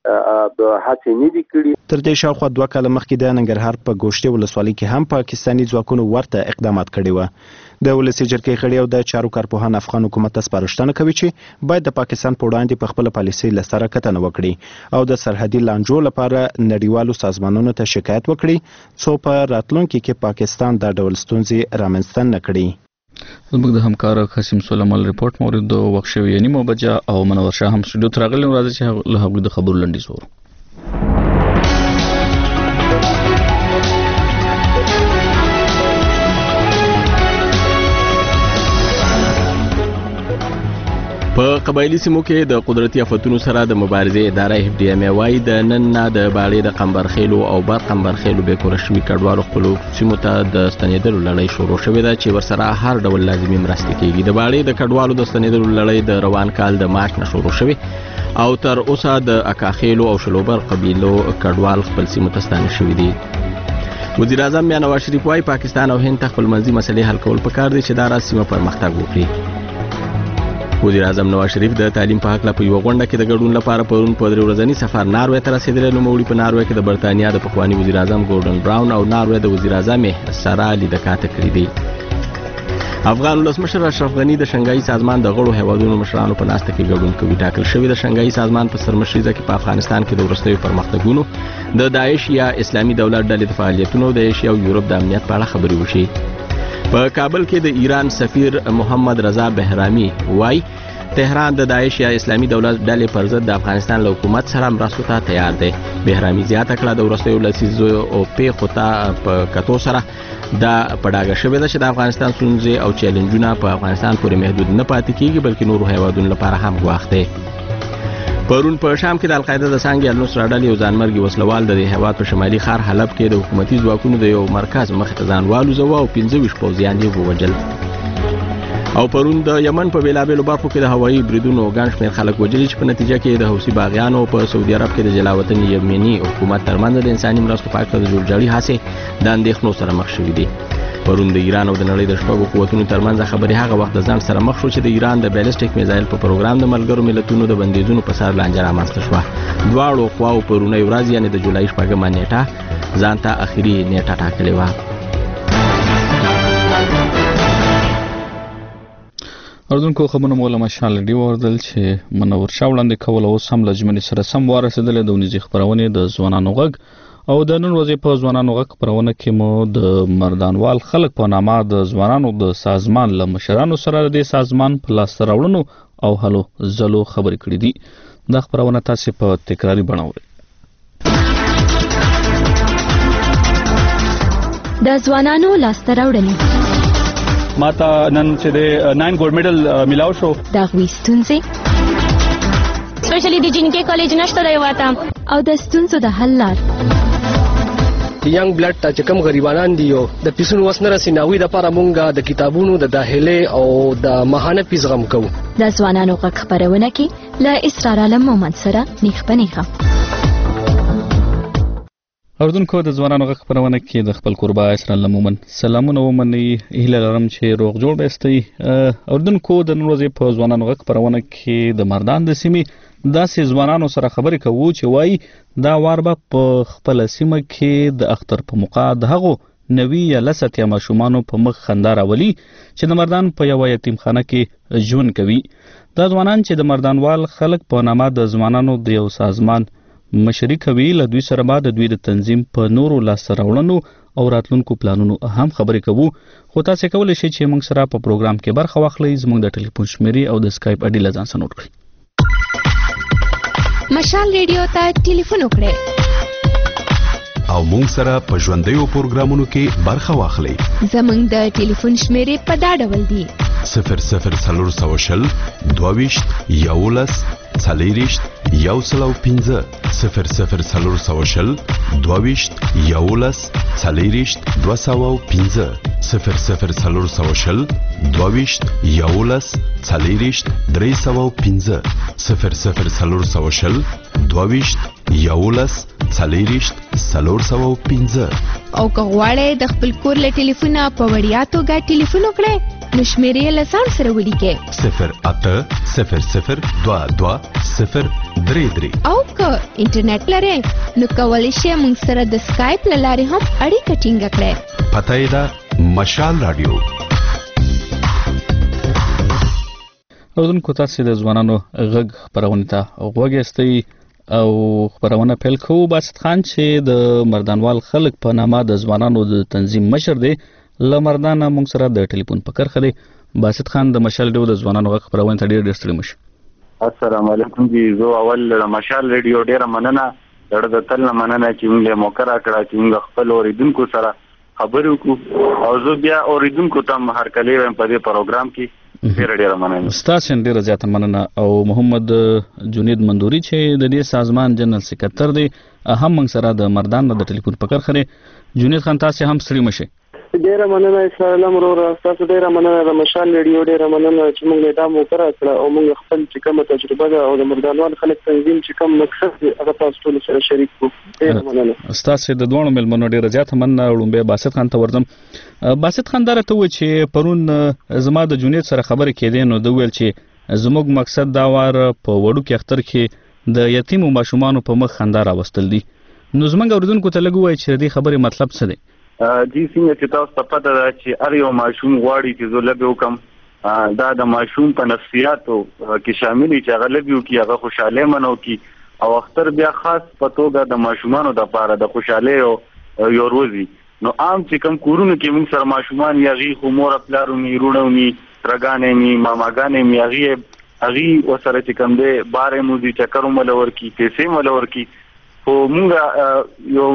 د هڅې نه دي کړي. تر دې شاوخوا دوه کاله مخکې د ننګرهار په ګوشتي ولسوالۍ کې هم پاکستاني ځواکونو ورته اقدامات کړي وو. د ولسي جرګې غړي او د چارو کارپوهان افغان حکومت ته سپارښتنه کوي چې باید د پاکستان په وړاندې په خپله پالیسۍ له سره کتنه وکړي او د سرحدي لانجو لپاره نړیوالو سازمانونو ته شکایت وکړي څو په راتلونکي کې پاکستان دا ډول ستونزې رامنځته نه کړي. زموږ د همکار قاسم سلیمان ریپورت مورد د وخت شوی نیمه بجه او منور شاه هم سټوډیو ته راغلی راځي چې له هغوی د خبرو لنډیز وورو. په قبایلی سیمو کې د قدرتي آفتونو سره د مبارزې اداره اف ډي ام ای وايي د نن نه د باړې د قمبرخیلو او بر قمبرخیلو به کور شوي کډوالو خپل سیمو ته د ستنېدلو لړۍ شروع شوې ده چې ورسره هر ډول لازمي مرستې کیږي. د باړې د کډوالو د ستنېدلو لړۍ د روان کال د مارچ نه شروع شوې او تر اوسه د اکاخیلو او شلوبر قبیلو کډوال خپل سیمو ته ستانه شوي دي. وزیر اعظم میاں نواز شریف وايي پاکستان او هند ته خپل منځي مسلې حل کول پکار دي چې دا راز سیمه پرمختګ وکړي. وزیر اعظم نواز شریف د تعلیم په حق لا په یو غونډه کې د ګډون لپاره پرون په درې ورځني سفر ناروې ته رسیدلی. نوموړي په ناروې کې د برتانیا د پخواني وزیر اعظم ګورډن براون او ناروې د وزیر اعظم سره لیدکاته کړي دي. افغان ولسمشر اشرف غنی د شنګایي سازمان د غړو هیوادونو مشرانو په ناسته کې ګډون کوي. ټاکل شوی د شنګایي سازمان په سرمشري کې په افغانستان کې د وروستیو پرمختګونو د داعش یا اسلامي دولت ډلې د فعالیتونو د ایشیا او یورپ د امنیت په اړه خبرې وشي. په کابل کې د ایران سفیر محمد رضا بهرامي وايي تهران د داعش یا اسلامي دولت ډلې پر ضد د افغانستان له حکومت سره مرستو ته تیار دی. بهرامي زیاته کړه د وروستیو لسیزو او پیښو ته په کتو سره دا په ډاګه شوې ده چې د افغانستان ستونزې او چیلنجونه په افغانستان پورې محدود نه پاتې کیږي بلکې نورو هیوادونو لپاره هم ګواښ دی. پرون په شام کې د القاعده د څانګې النصره ډلې یو ځانمرګي وسلوال د هیواد په شمالي ښار حلب کې د حکومتي ځواکونو د یو مرکز مخې ته ځان والوځاوه او پنځه ویشت پوځیان یې ووژل. او پرون د یمن په بیلابیلو برخو کې د هوایي بریدونو ګڼ شمېر خلک وژلي چې په نتیجه کې د حوثي باغیانو په سعودي عرب کې د جلاوطن یمني حکومت ترمنځ د انساني مرستو په اړه د جوړجاړي هڅې د اندېښنو سره مخ شوي دي. پرون د ایران او د نړۍ د شپږو قوتونو ترمنځ خبرې هغه وخت د ځنډ سره مخ شو چې د ایران د بیلسټیک میزایل په پروګرام د ملګرو ملتونو د بندیزونو په سر لانجه رامنځته شوه. دواړو خواو پرونی ورځ یعنې د جولای شپږمه نیټه ځان ته اخري نیټه ټاکلې وه. اردوونکو خبرونه مو له مشال ډي وردل چې منور شاه وړاندې کول اوس هم له ژمنې سره سم ورسېدلې. د ونیزې خپرونې د ځوانانو غږ او د نن ورځې په ځوانانو غږ خپرونه کې مو د مردانوال خلک په نامه د ځوانانو د سازمان له مشرانو سره د دې سازمان په لاسته راوړنو او هلو ځلو خبرې کړې دي. دا خپرونه تاسې په تکراري بڼه اورئ. د ځوانانو لاسته راوړنې ما ته نن چې د ناین ګولډ میډل ملاو شو. د هغوی ستونزې سپیشلی د جنکې کالج نشته دی واته او د ستونزو د حل لار. ینګ بلډ ته چې کوم غریبانان دي او د پیسونو وس نه رسي ناوی د لپاره مونږ د کتابونو د داخله او د ماهانه فیس غم کوو. د ځوانانو غږ خپرونه کې له اسرار عالم مومند سره نیخ په نیخه. اردوونکو د ځوانانو غږ خپرونه کې د خپل کوربه اسرار عالم مومند سلامونه ومنئ. هیله لرم چې روغ جوړ به یاستئ. اردوونکو د نن ورځې په ځوانانو غږ خپرونه کې د مردان د سیمې داسې ځوانانو سره خبرې کوو چې وایي دا وار به په خپله سیمه کې د اختر په موقع د هغو نوي یا لساتیا ماشومانو په مخ خندا راولي چې د مردان په یوه یتیمخانه کې ژوند کوي. دا ځوانان چې د مردانوال خلک په نامه د ځوانانو د یو سازمان مشري کوي له دوی سره به د دوی د تنظیم په نورو لاسته راوړنو او راتلونکو پلانونو هم خبرې کوو. خو تاسې کولی شئ چې موږ سره په پروګرام کې برخه واخلئ. زموږ د ټلیفون شمیرې او د سکایپ اډي له ځان سره نوټ کړئ. مشال ریډیو ته ټلیفون وکړئ او موږ سره په ژوندیو پروګرامونو کې برخه واخلئ. زموږ د ټلیفون شمیرې په دا ډول دي: صفر صفر څلور سوه شل دوه ویشت یولس څلېرویشت یو سل او پنځه صفر صفر څلور سوه شل دوه ویشت یولس څلېرویشت دوه سوه او پنځه صفر صفر څلور سوه شل دوه ویشت یولس څلېرویشت درې سوه او پنځه صفر صفر څلور سوه شل دوه ویشت یولس څلېرویشت څلور سوه او پنځه. او که غواړئ د خپل کور له ټلیفونه په وړیا توګه ټلیفون وکړئ نو شمیرې له ځان سره ولیکئ صفر اته صفر صفر دوه دوه صفر درې درې او که انټرنیټ لرئ نو کولی شئ موږ سره د سکایپ له لارې هم اړیکه ټینګه کړئ. پته یې ده مشال رادیو. اردوونکو تاسو د ځوانانو غږ خپرونې ته غوږ یاستئ او خپرونه پیل کوو. باسط خان چې د مردانوال خلک په نامه د ځوانانو د تنظیم مشر دی له مردانه موږ سره د ټلیفون په کرښه دی. باسط خان د مشال ریډیو د ځوانانو غږ خپرونې ته ډېر ډېر ستړي مشه. السلام علیکم جی. زه اول د مشال ریډیو ډېره مننه د د تل مننه چې موږ موقع راکړه چې موږ خپل اوریدونکو سره خبرې وکړو او زه بیا اوریدونکو ته هر کله وایم په دې پروګرام کې ډېر ډېر مننه. ستاسو ډېر زیات مننه. او محمد جنید مندوري چې د دې سازمان جنرال سکرټر دی هم موږ سره د مردان د ټلیفون په کرښه دی. جنید خان تاسو هم ستړي مشه. ډېر مننه اسلام ورور. تاسو ډېر مننه د مشال ریډیو ډېر مننه چې موږ دا موقع راکړه او موږ خپل چې کومه تجربه ده او د مردانوال خلک تنظیم چې کوم مقصد دی هغه تاسو ټول سره شریک کړو. ډېر مننه. ستاسو د دوه ملمنو ډېر زیات مننه. وړومبه باسط خان ته ورځم. باسط خان دا راته و چې پرون زما د جنید سره خبرې کېدې نو د ویل چې زموږ مقصد دا وار په وړو کې اختر کې د یتیم او ماشومان په مخ خندا راوستل دي. نو زمونږ اوریدونکو ته لګوي چې دې خبرې مطلب څه دی؟ جی څنګه چې تاسو ته پته ده چې هر یو ماشوم غواړي چې زه لږ وکم دا د ماشوم په نفسیاتو کې شامل دي چې هغه لږ وکړي هغه خوشاله منو کی او اختر بیا خاص په توګه د ماشومانو د لپاره د خوشاله او یو روزي. نو عام چې کوم کورونه کې موږ سره ماشومان یا غي خو مور خپلارو می رونو ترګانې می ماماګانې می هغه هغه وسره چې کوم دی بارې مو دي چکر ملور کی پیسې ملور کی خو مونږ یو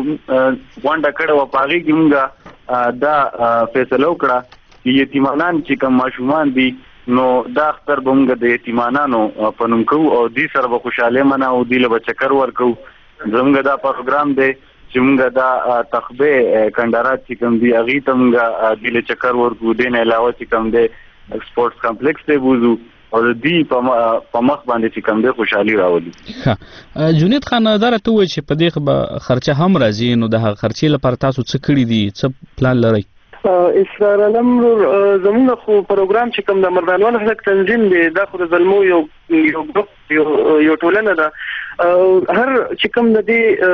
وانډه کړه و پاغي کې مونږ دا فیصله وکړه چې یتیمانان چې کوم ماشومان دي نو دا اختر به مونږ د یتیمانانو په نوم کوو او دې سره به خوشاله منو او دې له چکر ورکو. زموږ دا پروګرام دی چې مونږ دا تخبه کندرات چې کوم دی هغه ته مونږ دې له چکر ورکو. دې نه علاوه چې کوم دی سپورتس کمپلیکس ته بوزو او د دې په مخ باندې چې کوم دی خوشحالي راولي. ها جنید خان دا راته وایي چې په دې به خرچه هم راځي نو د خرچې لپاره تاسو څه کړی دي څه پلان لرئ؟ اسرار علم زموږ خو پروګرام چې کوم د مردانوال خلک تنظیم دی دا خو د زلمو یو یو ګروپ یو ټولنه ده. هر چې کوم د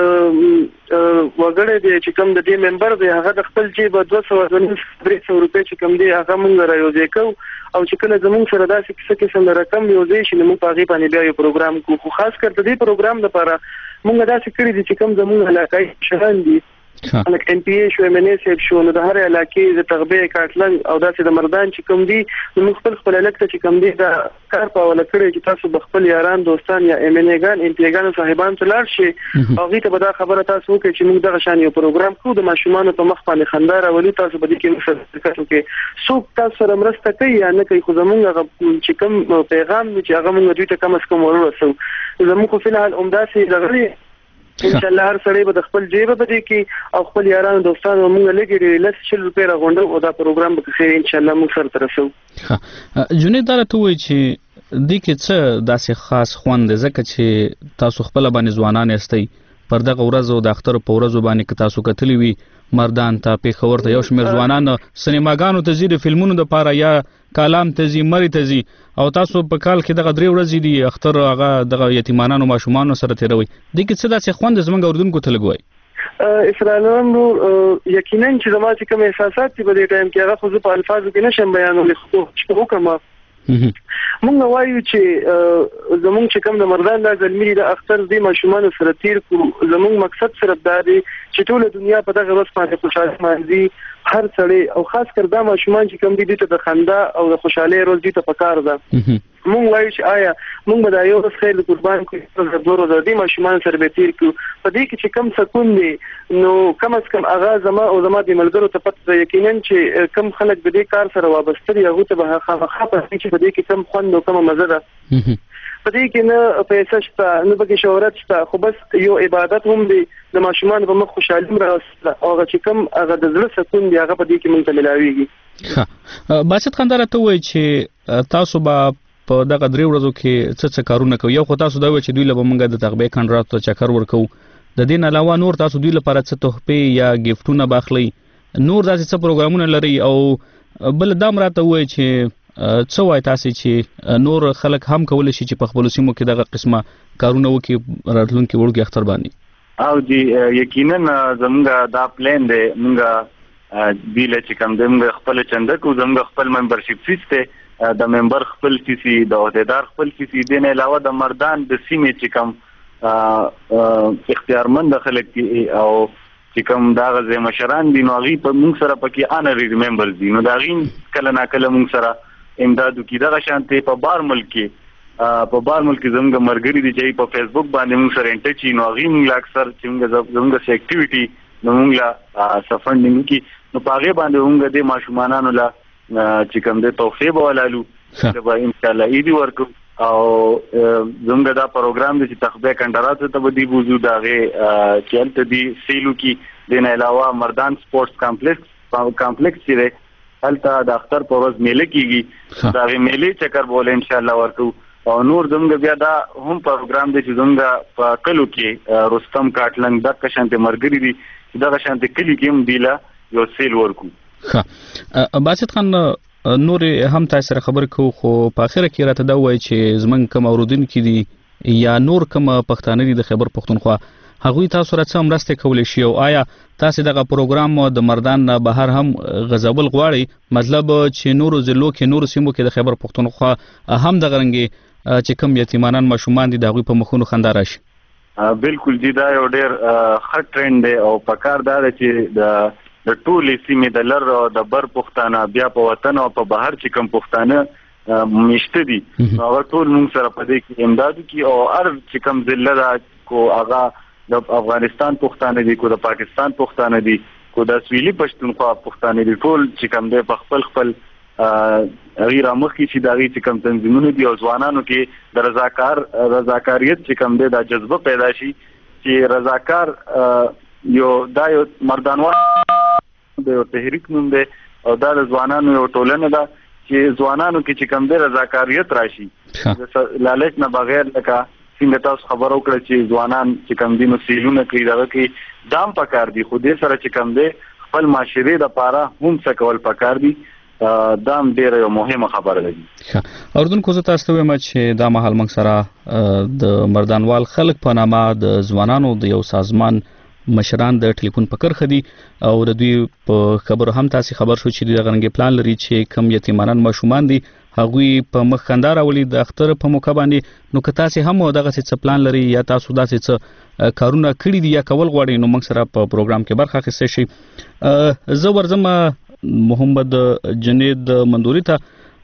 دې وګړي دی چې کوم د دې ممبر دی هغه د خپل جیب دوه سوه درې سوه روپۍ چې کوم دی هغه موږ رايوځای کوو او چې کله زموږ سره داسې څه قسم رقم یوځای شي نو موږ په هغې باندې بیا یو پروګرام کوو. خو خاص کر د دې پروګرام لپاره موږ داسې کړي دي چې کوم زموږ علاقایي مشران دي لکه ایم پی ای شو ایم ان ای صاحب شو نو د هر علاقې د تغبیه کاټلنګ او داسې د مردان چې کوم دي نو موږ خپل خپل علاقې ته چې کوم دي دا کار په حواله کړی چې تاسو به خپل یاران دوستان یا ایم ان ای ګان ایم پی ای ګانو صاحبان ته لاړ شي او هغوی ته به دا خبره تاسو وکړئ چې موږ دغه شان یو پروګرام کوو د ماشومانو په مخ باندې خندا راولي. تاسو به دې کې موږ سره شرکت وکړئ. څوک تاسو سره مرسته کوي یا نه کوي خو زموږ هغه چې کوم پیغام دی چې هغه موږ دوی ته کم از کم ورسوو. زموږ خو فلحال همداسې دغه ان شاء الله هر سړی به د خپل جیب به دی کې او خپل یارانو دوستانو موږ لګي لس شل روپۍ راغونډو او دا پروګرام به خیر ان شاء الله موږ سره ترسو. جنید دا راته وایي چې دې کې څه داسې خاص خوند دی ځکه چې تاسو خپل باندې ځوانان یاستئ پر دغه ورځ او د اختر په ورځو باندې که تاسو کتلی وي مردان ته پیښور ته یو شمېر ځوانان سینماګانو ته ځي د فلمونو دپاره یا کالام ته ځي مرې ته ځي او تاسو په کال کې دغه درې ورځې دي اختر هغه دغه یتیمانانو ماشومانو سره تېروئ. دې کې څه داسې خوند دی زموږ اورېدونکو ته لږ وایي؟ اسرائیلان نور یقینا چې زما چې کوم احساسات دي په دې ټایم کې هغه خو زه په الفاظو کې نشم بیانولی خو چې وکړم. مونږ وایو چې زمونږ چې کوم د مردان دا زلمي د اختر دې ماشومانو سره تیر کړو. زمونږ مقصد صرف دا دی چې ټول دنیا په دغه ورځ باندې خوشاله مانځي هر سړی او خاص کر دا ماشومان چې کوم دي دوی ته د خندا او د خوشحالۍ روز دوی ته پکار ده. مونږ وایو چې آیا مونږ به دا یو ورځ خیر د قربان کړو د دوه ورځې دې ماشومان سره به تیر کړو په دې کې چې کم سکون دی نو کم از کم هغه زما او زما د ملګرو ته پته یقینا چې کم خلک به دې کار سره وابسته دي هغه ته به خامخا په دې چې په دې کې کم خوند او کم مزه ده. په دې کې نه پیسې شته نه پکې شهرت شته خو بس یو عبادت هم دی د ماشومان په مخ خوشحالي راوستله او هغه چې کوم هغه د زړه سکون دی هغه په دې کې مونږ ته ملاویږي. ښه باسط خان دا راته وایي چې تاسو به په دغه درې ورځو کې څه څه کارونه کوي. یو خو تاسو دا وایي چې دوی له به مونږ د تغبیه کنډراتو ته چکر ورکوو د دې نه علاوه نور تاسو دوی لپاره څه تحفې یا ګفټونه به اخلئ نور داسې څه پروګرامونه لرئ او بل دا مراته وای چې څه وای تاسو چې نور خلک هم کولای شي چې په خپل سیمو کې دغه قسمه کارونه وکړي راتلونکي وړوکی اختر باندې او جی یقینا زموږ دا پلان دی موږ بیل چې کوم د خپل چنده کو زموږ خپل ممبرشپ فیس ته د ممبر خپل فیسي د عہدیدار خپل فیسي دین علاوه د مردان د سیمې چې کوم اختیارمند خلک او چې کوم دا غزه مشران دي نو غي په موږ سره پکې انري ممبرز دي نو دا غین کله نا کله موږ سره امدادو کې دغه شانته په بار ملک په بار ملک زموږ مرګري دي چې په فیسبوک باندې موږ سره انټچ چی نو غي موږ اکثر چې موږ زموږ سه اکټیویټي نو موږ لا سفندینګ کې نو پاغه باندې موږ د ماشومانانو لا چې کوم د توفیق ولالو دا ان شاء الله ایدي ورکو او زموږ دا پروګرام د تخبه کندرات ته بدی وجود دغه چلته دي سیلو کې د نه علاوه مردان سپورتس کمپلیکس کمپلیکس چې هلته د اختر په ورځ میله کیږي دا غي میله چکر بول ان شاء الله ورکو او نور زموږ بیا دا هم پروګرام دی چې زموږ په کلو کې رستم کاټلنګ د کشانته مرګري دي دا کشانته کلی کې هم دیلا یو سیل ورکو ښه باسط خان نور هم تاسو سره خبر کو خو په اخر کې راته دا وایي چې زمنګ کوم اوردونکو دي یا نور کوم پښتانه دي د خبر پښتونخوا هغوی تاسو راڅه مرسته کولای شي او آیا تاسو دغه پروګرام د مردان نه بهر هم غزول غواړي مطلب چې نور زلو کې نور سیمو کې د خبر پښتونخوا هم د غرنګي چې کوم یتیمانان ماشومان دي دغه په مخونو خندا راشي بالکل جی دا یو ډیر ښه ټرند دی او پکار دا چې د د ټولې سیمې د لر او د بر پښتانه بیا په وطن او په بهر چې کوم پښتانه مشته دي هغه ټول موږ سره په دې کې امدادو کې او هر چې کوم ضلع دا کو هغه د افغانستان پښتانه دي کو د پاکستان پښتانه دي کو د سویلي پښتونخوا پښتانه دي ټول چې کوم د خپل خپل غیر مخ کې چې داغي چې کوم تنظیمونه دي او ځوانانو کې د رضاکار رضاکاریت چې کوم د جذبه پیدا شي چې رضاکار یو د یو مردانوال د یو تحریک نوم دی او دا د ځوانانو یو ټولنه ده چې ځوانانو کې چې کوم د رضاکاریت راشي لالچ نه بغیر لکه څنګه تاسو خبرو کړی چې ځوانان چې کوم دي نو سیلونه کوي دا کې دام پکار دي خو دې سره چې کوم دي خپل معاشري د پاره هم څه کول پکار دي دام ډیره یو مهمه خبره ده اردن کو زه تاسو وایم چې دا مهال موږ سره د مردانوال خلک په نامه د ځوانانو د یو سازمان مشران د ټلیفون پکر خدي او د دوی په خبرو هم تاسو خبر شو چې د غرنګ پلان لري چې کم یتیمانان ماشومان دي هغوی په مخ خندار اولي د اختر په موقع باندې نو که تاسو هم دغه څه پلان لري یا تاسو داسې څه کارونه کړی دي یا کول غواړئ نو موږ سره په پروګرام کې برخه اخیستئ شي زه ورځم محمد جنید مندوري ته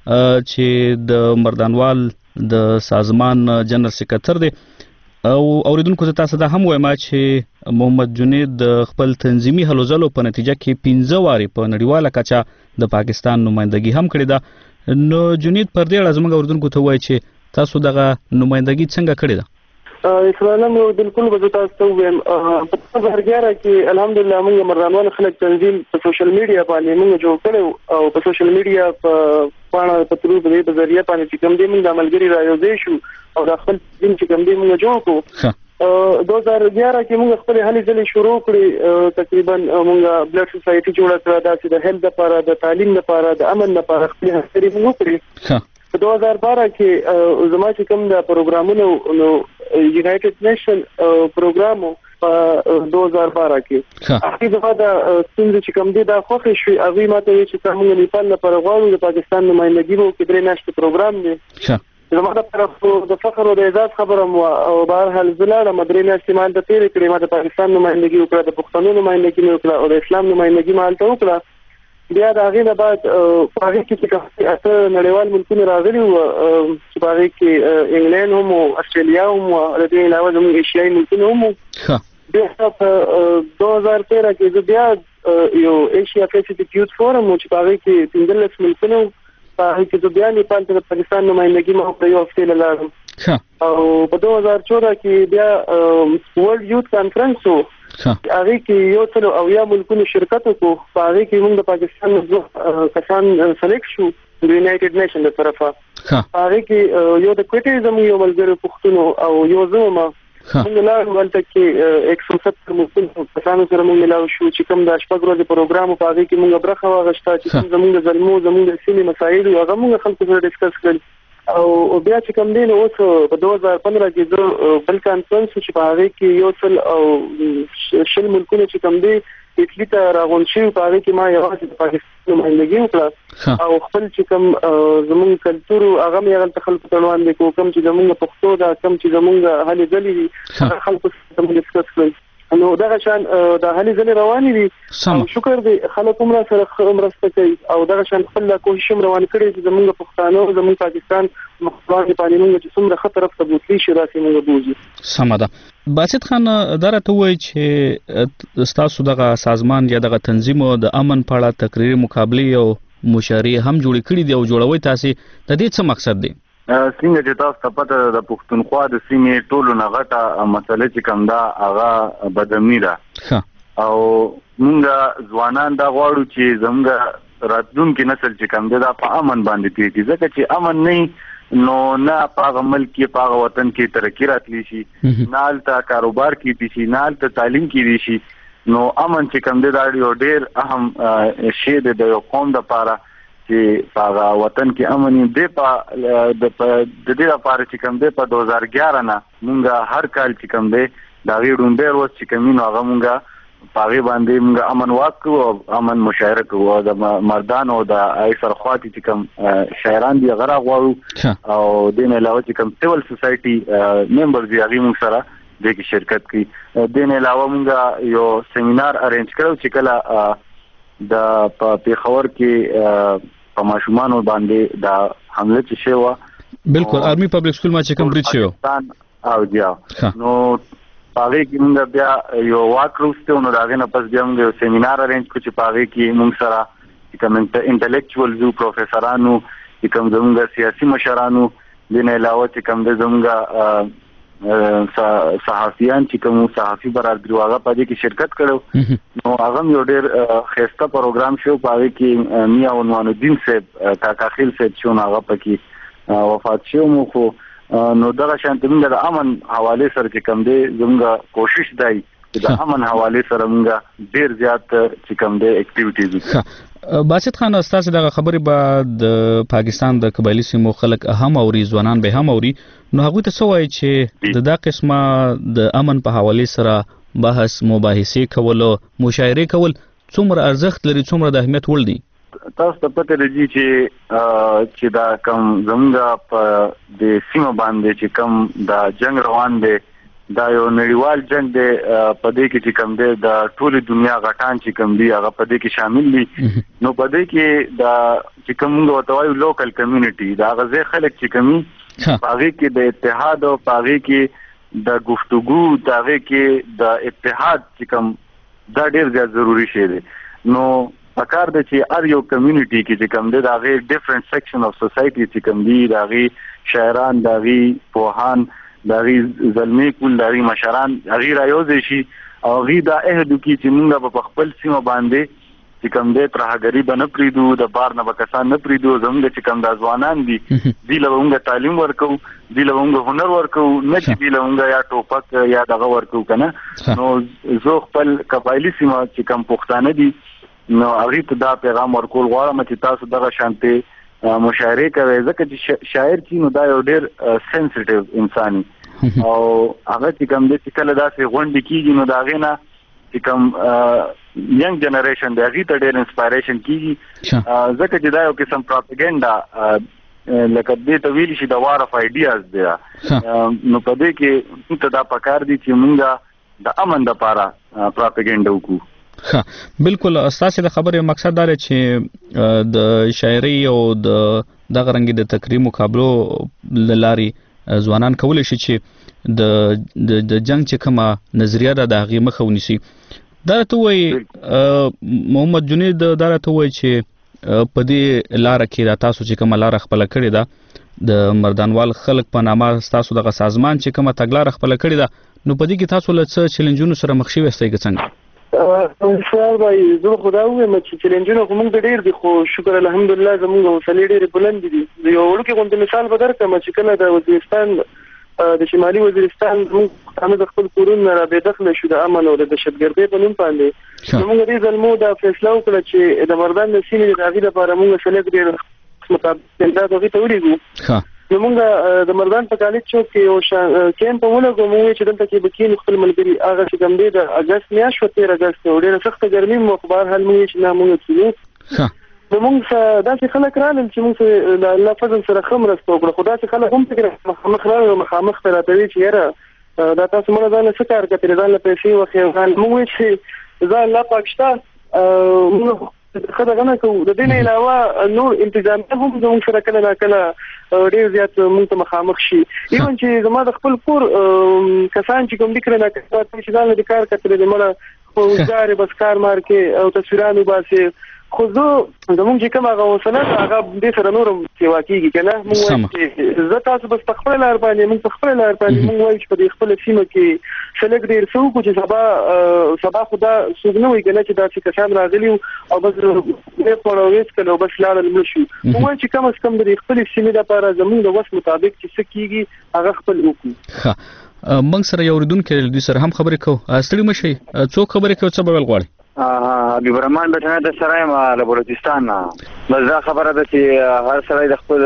چې د مردانوال د سازمان جنرال سکرټر دی او اوریدونکو ته تاسو دا هم وایم چې محمد جنید د خپل تنظیمي هلو ځلو په نتیجه کې پنځه واري په نړیواله کچه د پاکستان نمائندګي هم کړې ده نو جنید پر دې اړه زموږ اوریدونکو ته وایي چې تاسو دغه نمائندګي څنګه کړې ده اسلام بالکل به تاسو ته وایم په هرګاره کې الحمدلله موږ مردانوال خلک تنظیم په سوشل میډیا باندې موږ جوړ کړو او په سوشل میډیا په پاڼه په ترو په ذریعہ باندې چې کوم دې موږ د عملګری رايوځې شو او د خپل دین چې کوم دې موږ جوړ کړو دوه هزار اګیاره کې موږ خپل هلې ځلې شروع کړې تقریبا موږ بلډ سوسایټي جوړه کړه دا چې د هیلث لپاره د تعلیم لپاره د امن لپاره خپل هڅې موږ کړې په دوه هزار بارہ کې زما چې کوم د پروګرامونو نو یونایټډ نیشن پروګرام په دوه هزار بارہ کې هغه زما د څنګه چې کوم دي دا خوښ شي هغه ماته چې څنګه نیپال لپاره غواړو د پاکستان نمائندګي وو کې درې میاشتې پروګرام دی زما د طرف د فخر او د اعزاز خبره مو او بهر حال زلاله مدرې میاشتې مال د تیرې کړې ما د پاکستان نمائندګي وکړه د پښتنو نمائندګي وکړه او د اسلام نمائندګي مال ته وکړه بیا دا غي نه بعد پاره کې چې اته نړیوال ملکونه راغلي وو چې پاره کې انګلند هم او استرالیا هم او د دې علاوه زموږ ایشیایي ملکونه هم بیا په دوه هزار تیرہ کې بیا یو ایشیا پیسفیک یوث فورم چې پاره کې پنځلس ملکونه پاره کې بیا نیپال ته پاکستان نمائندګي مو په یو هفته لاله او په دوه هزار چودہ کې بیا ورلد یوث کانفرنس وو هغه کې یو څلو او یا ملکونو شرکت وکړو په هغه کې موږ د پاکستان کسان سلیکټ شو د یونایټډ نیشن د طرفه هغه کې یو د کوټیزم یو ملګری پښتون او یو زما موږ لا ولته کې ایک سو ستر مختلف کسانو سره موږ ملاو شو چې کوم د شپږ ورځې پروګرام په هغه کې موږ برخه واغښتا چې کوم زموږ زلمو زموږ سیمې مسایل او هغه موږ خلکو سره ډیسکس کړل او بیا چې کوم دین اوس په دوه هزار پندرہ کې زه بل کانفرنس چې په هغه کې یو څل او شل ملکونه چې کوم دي اټلی ته راغون شي په هغه کې ما یوازې د پاکستان نمائندګي وکړه او خپل چې کوم زموږ کلچر هغه مې هغه خلکو ته وړاندې کوم کوم چې زموږ پښتو دا کوم چې زموږ هلي ځلې خلکو سره ډیسکس کړل نو دا شان د هلي ځلې روانې دي او شکر دی خلک عمره سره مرسته کوي او دا شان خپل کوشش روان کړي چې زموږ پښتانه او زموږ پاکستان مخابرات په نیمه چې څومره خطر په بوتلی شي راسي موږ بوزي سم ده. باسط خان دا راته وایي چې تاسو دغه سازمان یا دغه تنظیم د امن په اړه تقریري مقابله او مشارې هم جوړ کړي دي او جوړوي تاسو د دې څه مقصد دی؟ څنګه چې تاسو ته پته د پښتونخوا د سیمې ټولو نه غټه مسله چې کوم دا هغه بدامني ده او موږ ځوانان دا غواړو چې زموږ راتلونکي نسل چې کوم دا په امن باندې تیږي ځکه چې امن نه نو نه په ملک کې په وطن کې ترقی راتلی شي نه الته کاروبار کې شي نه الته تعلیم کې شي نو امن چې کوم دا ډېر اهم شی دی د یو قوم لپاره چې په وطن کې امن دی په د دې لپاره چې کوم دی په دوه هزار اګیاره نه مونږ هر کال چې کوم دی دا غوډون ډېر وڅ چې کومینو هغه مونږ پاغي باندې مونږ امن واکو او امن مشاعره کوو د مردان او د ایسر خواتي چې کوم شاعران دي غره غواړو او دین علاوه چې کوم سیول سوسايټي ممبر دي هغه مونږ سره د کې شرکت کوي دین علاوه مونږ یو سیمینار ارینج کړو چې کله د په پیښور کې په ماشومان باندې د حمله چې شوه بالکل آرمي پبلک سکول ما چې کوم بریټ شو او بیا نو پاره کې موږ بیا یو واک روسته نو داغه نه پس بیا موږ سیمینار ارینج کړ چې پاره کې موږ سره کوم انټلیکچوال زو پروفیسورانو کوم زموږ سیاسي مشرانو دین علاوه چې کوم د زموږ صحافیان چې کوم صحافي برادر واغه پدې کې شرکت کړو نو هغه یو ډېر خسته پروګرام شو پاره کې میا عنوان الدین صاحب کاکا خیل صاحب چې هغه پکې وفات شو مو خو نو دا شانته موږ د امن حواله سره چې کوم دی زموږ کوشش دی چې د امن حواله سره موږ ډېر زیات چې کوم دی اکټیویټیز وکړو. باسط خان استاد دغه خبرې به د پاکستان د قبایلی سیمو خلک هم اوري ځوانان به هم اوري نو هغه ته څه وایي چې د دا قسمه د امن په حواله سره بحث مباحثه کول او مشاعره کول څومره ارزښت لري څومره د اهمیت وړ دي؟ تاسو ته پته لري چې چې دا کوم زموږ په د سیمه باندې چې کوم دا جنگ روان دی دا یو نړیوال جنگ دی په دې کې چې کوم دی د ټولې دنیا غټان چې کوم دی هغه په دې کې شامل دي نو په دې کې دا چې کوم موږ وایو لوکل کمیونټي دا غزه خلک چې کومي هغه کې د اتحاد او هغه کې د گفتگو دا هغه کې د اتحاد چې کوم دا ډیر زیات ضروری شی دی نو پکار د چې ار یو کمیونټي کې چې کوم دی دا غي ډیفرنٹ سیکشن اف سوسايټي چې کوم دی دا غي شاعران دا غي پوهان دا غي زلمی کول دا غي مشران غیر ایوځي شي او غي دا اهدو کې چې موږ په خپل سیمه باندې چې کوم دې ترهګری بنه پریدو د بار نه وکسان نه پریدو زموږ چې کوم د ځوانان دي دی له موږ تعلیم ورکو دی له موږ هنر ورکو نه چې دی له موږ یا ټوپک یا دغه ورکو کنه نو زه خپل قبایلی سیمه چې کوم پښتانه دي نو هغه ته دا پیغام ورکول غواړم چې تاسو دغه شانته مشاعره کوي ځکه چې شاعر چې نو دا یو ډېر سنسټیو انسان او هغه چې کوم د کله داسې غونډې کیږي نو دا غینه چې کوم ینګ جنریشن د هغه ته ډېر انسپایریشن کیږي ځکه چې دا یو قسم پروپاګاندا لکه دې ته ویل شي د وار اف ایډیاز دی نو په دې کې ته دا پکار دي چې موږ د امن لپاره پروپاګاندا وکړو. ها بالکل استاسو د خبرې مقصد دا چې د شاعري او د دغه رنګ د تقریر مقابلو لاري ځوانان کولای شي چې د د جنگ چې کومه نظریه ده د هغه مخه ونیسي. دا ته وایي محمد جنید دا ته وایي چې په دې لار کې دا تاسو چې کومه لار خپل کړی ده د مردانوال خلک په نامه تاسو دغه سازمان چې کومه تګلار خپل کړی ده نو په دې کې تاسو له څه چیلنجونو سره مخ شوي استئ څنګه؟ انشاء الله زه خدای وایم چې چیلنجونه کوم ډېر دي خو شکر الحمدلله زموږ حوصله ډېر بلند دي. یو ورکه کوم مثال بدر کما چې کله د وزیرستان د شمالي وزیرستان موږ د خپل کورونه را بې دخله شو د امن او د دهشتګردۍ په نوم باندې موږ دې ځلمو دا فیصله وکړه چې د مردان د سیمې د هغې لپاره موږ سلیک ډېر مطابق دا دغې ته ولیږو نو موږ د مردان په کالج چوک کې یو کیمپ ولګو موږ چې دلته کې بکین خپل ملګري هغه چې کوم دی د اگست میاشت و تیر اگست ډېره سخته ګرمي مو خبر حل موږ چې نه موږ څه نو موږ داسې خلک رالل چې موږ د الله فضل سره ښه مرسته وکړه خو داسې خلک هم فکر مخامخ راغلل مخامخ ته راته وي چې یاره دا تاسو مړه ځان له څه کار کوئ ځان له پیسې وخېږئ موږ وایو چې زه الله پاک شته موږ ښه دغه نه کوو د دې نه علاوه نور انتظامیه هم زموږ سره کله ناکله ډېر زیات موږ ته مخامخ شي ایون چې زما د خپل کور کسان چې کوم دي کله ناکله چې ځان له کار کوي د مړه خو وزګار بس کار مار کې او تصویرانو باسي خو زه زموږ چې کوم هغه وسله هغه دې سره نور سیوا کېږي که نه موږ وایو چې زه تاسو بس په خپله لار باندې موږ په خپله لار باندې موږ وایو چې په دې خپله سیمه کې سلک ډېر څه وکړو چې سبا سبا خو دا څوک نه وایي که نه چې داسې کسان راغلي او بس ویې خوړه او ویې څکل او بس لاړل مړه شو موږ وایو چې کم از کم د دې خپلې سیمې لپاره زموږ د وس مطابق چې څه کېږي هغه خپل وکړو موږ سره یو اورېدونکی دوی سره هم خبرې کوو ستړي مه شئ څوک خبرې کوي څه به ویل غواړئ حبیب الرحمن بټنه د سرایم له بلوچستان نه بس دا خبره ده چې هر سړی د خپل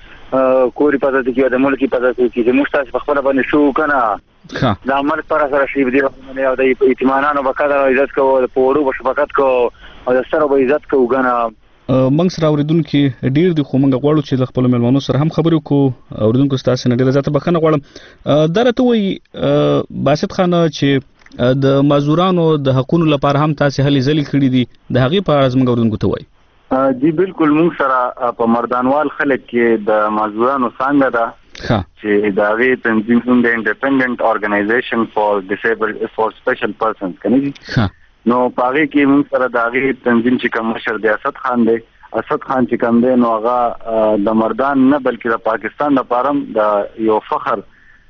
کوري په ځای کې د ملک په ځای کې چې موږ تاسو په خپل باندې شو کنه دا عمل پر سره شي دی او د ایتمانانو په قدر او عزت کوو د پوړو په شفقت کوو او د سره په عزت کوو کنه موږ سره اوریدونکو ډیر د خو موږ غواړو چې د خپل ملمنو سره هم خبرې وکړو اوریدونکو ستاسو نه ډیره زیاته بخښنه غواړم درته وایي باسط خان چې د مزدورانو د حقوقو لپاره هم تاسو هلي ځلې کړې دي د هغې په اړه زموږ اوریدونکو ته وایي جی بالکل موږ سره په مردانوال خلک کې د مزدورانو څنګه ده چې د هغې تنظیم هم د انډیپندنٹ ارګنایزیشن فار ډیسیبلډ فار سپیشل پرسنز کنه جی نو په هغې کې موږ سره د هغې تنظیم چې کوم مشر دی اسد خان دی اسد خان چې کوم دی نو هغه د مردان نه بلکې د پاکستان لپاره د یو فخر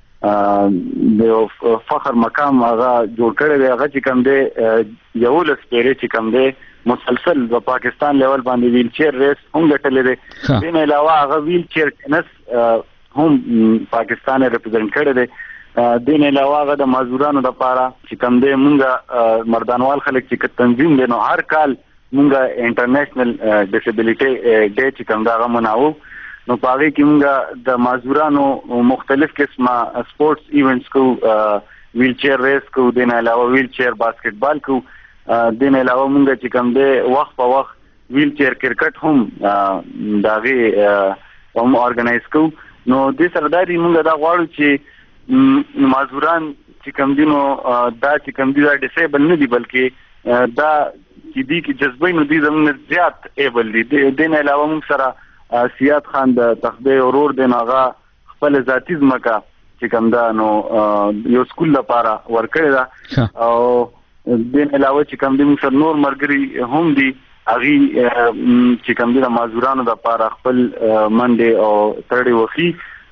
د فخر مقام هغه جوړ کړی دی هغه چې کوم دی یولس پیرې چې کوم دی مسلسل د پاکستان لیول باندې ویل چیر ریس هم ګټلې دی دې نه علاوه هغه ویل چیر ټینس هم پاکستان ریپرزینټ کړی دی دې نه علاوه هغه د مزدورانو لپاره چې کوم دی مونږ مردانوال خلک چې تنظیم دی نو هر کال مونږ انټرنیشنل ډیسیبلیټي ډے چې کوم دا هغه مناوو نو په هغې کې موږ د مزدورانو مختلف قسمه سپورټس ایونټس کو ویل چیر ریس کو دې نه علاوه ویل چیر باسکټ بال کو دې نه علاوه موږ چې کوم دی وخت په وخت ویل چیر کرکټ هم د هغې هم ارګنایز کو نو دې سره دا دی موږ دا غواړو چې مزدوران چې کوم دي نو دا چې کوم دي دا ډیسیبل نه دي بلکې دا چې دي کې جذبه نو دي زموږ زیات ایبل دي دې نه علاوه موږ سره سیاد خان د تخبه اورور د ناغه خپل ذاتی ځمکه چې کوم دا نو یو سکول لپاره ورکړی دا او د علاوه چې کوم د موږ نور مرګري هم دي اغي چې کوم د مزدورانو لپاره خپل منډه او تړي وخی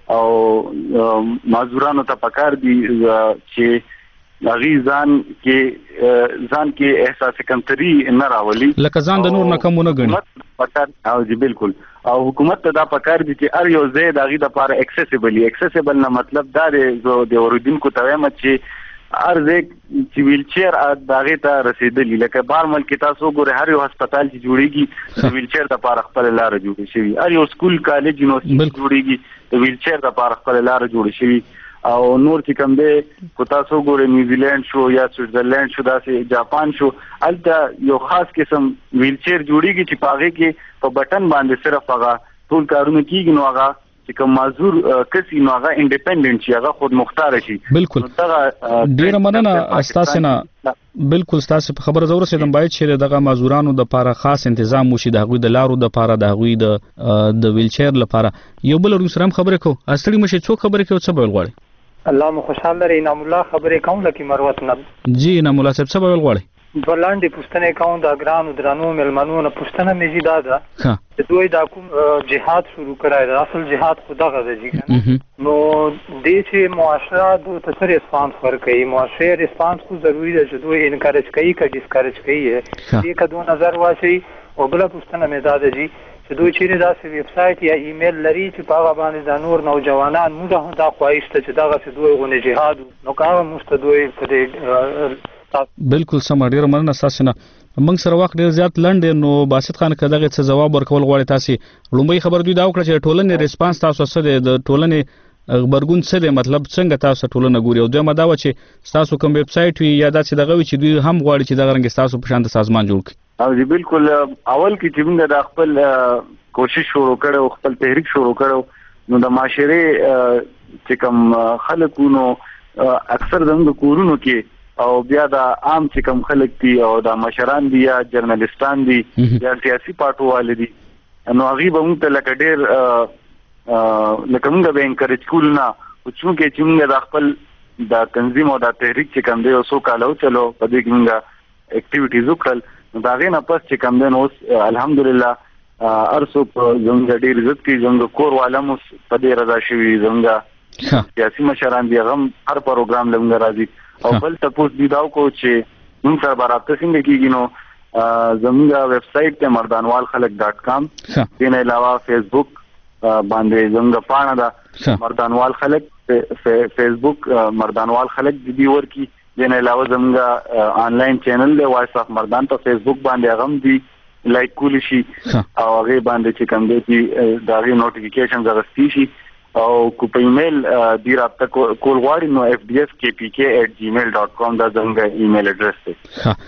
او مزدورانو ته پکار دي چې اغي ځان کې ځان کې احساس کمتري نه راولي لکه ځان د نور نه کمونه غني پکار او جی بالکل او حکومت ته دا پکار دي چې ار یو ځای د هغې دپاره اکسیسیبل اکسیسیبل نه مطلب دا دی زه د اوریدونکو ته وایم چې هر ځای چې ویل چیر د هغې ته رسېدلي لکه بار ملک کې تاسو وګورئ هر یو هسپتال چې جوړېږي د ویل چیر دپاره خپله لاره جوړې شوي هر یو سکول کالج یونیورسټي جوړېږي د ویل چیر دپاره خپله لاره جوړې شوي او نور چې کوم دی کو تاسو ګورئ نیوزیلینډ شو یا سویټزرلینډ شو داسې جاپان شو هلته یو خاص قسم ویل چیر جوړېږي چې په هغې کې په بټن باندې صرف هغه ټول کارونه کېږي نو هغه چې کوم معذور کس نو هغه انډیپندنٹ شي هغه خود مختار شي بالکل ډیره مننه ستاسو نه بالکل ستاسو په خبره زور سیدم باید چې دغه معذورانو د لپاره خاص تنظیم وشي د هغوی د لارو د لپاره د هغوی د د ویل چیر لپاره یو بل ورو سره خبرې کوو استړي مشه څوک خبرې کوي څه به غواړي الله مو خوشحال لري انعام الله خبرې کوم لکه مروت نه جی انعام الله صاحب څه به غواړي بلاندې پښتنې کوم د اګرانو درانو ملمنو نه پښتنه مې جدا ده د دوی دا کوم جهاد شروع کړای دا اصل جهاد خدغه ده جی نو دې چې معاشره د تسر ریسپانس ورکړي معاشره ریسپانس خو ضروری ده چې دوی انکارج کوي که ډیسکارج کوي دې کدو نظر واچي او بل پښتنه مې دا ده جی چې دوی چیرې داسې ویب سایت یا ایمیل لري چې په هغه باندې د نور نوجوانان موږ هم دا خواهش ته چې دغه دوی غونې جهاد نو هغه موږ دوی په دې بالکل سم ډیره مننه تاسو نه موږ سره وخت ډیر زیات لنډ نو باسط خان کداغه څه جواب ورکول غواړي تاسو لومبي خبر دوی دا وکړه چې ټولنې ریسپانس تاسو سره د ټولنې خبرګون څه دی مطلب څنګه تاسو ټولنه ګوري او دوی مدا و چې تاسو کوم ویب سایت وی یا داسې دغه چې دوی هم غواړي چې دغه رنګ تاسو په شان د سازمان جوړ کړي او جی بالکل اول کې چې موږ د خپل کوشش شروع کړو خپل تحریک شروع کړو نو د معاشره چې کوم خلکونو اکثر زموږ کورونو کې او بیا د عام چې کوم خلک دي او د مشران دي یا جرنالستان دي یا سیاسي پارټوال دي نو هغه به موږ ته لکه ډېر لکه موږ به انکریج کول نه او چې چې موږ د خپل د تنظیم او د تحریک چې کوم دی او سو کالو چلو په دې کې موږ اکټیویټیز وکړل نو دا غي نه پس چې کوم دی نو الحمدلله ارسو په زموږ ډېر عزت کې زموږ کور والمو په دې رضا شوي زموږ سیاسي مشران دي هغه هر پروګرام لږ راځي او بل تاسو دی داو کو چې موږ سره برابر څنګه کیږي نو زموږ ویب سټ ته مردانوال خلک ډاٹ کام دین علاوه فیسبوک باندې زموږ پاڼه ده مردانوال خلک فیسبوک مردانوال خلک دی ورکی دین علاوه زموږ آنلاین چینل دی وایس اف مردان ته فیسبوک باندې غم دی لایک کول شي او هغه باندې چې کوم دی دا غي نوټیفیکیشن زغستی شي او کو په ایمیل دی رابطه کول غواړي نو اف ډي ایس کے پی کے ایٹ جیمیل ډاٹ کام دا زموږ ایمیل اډرس دی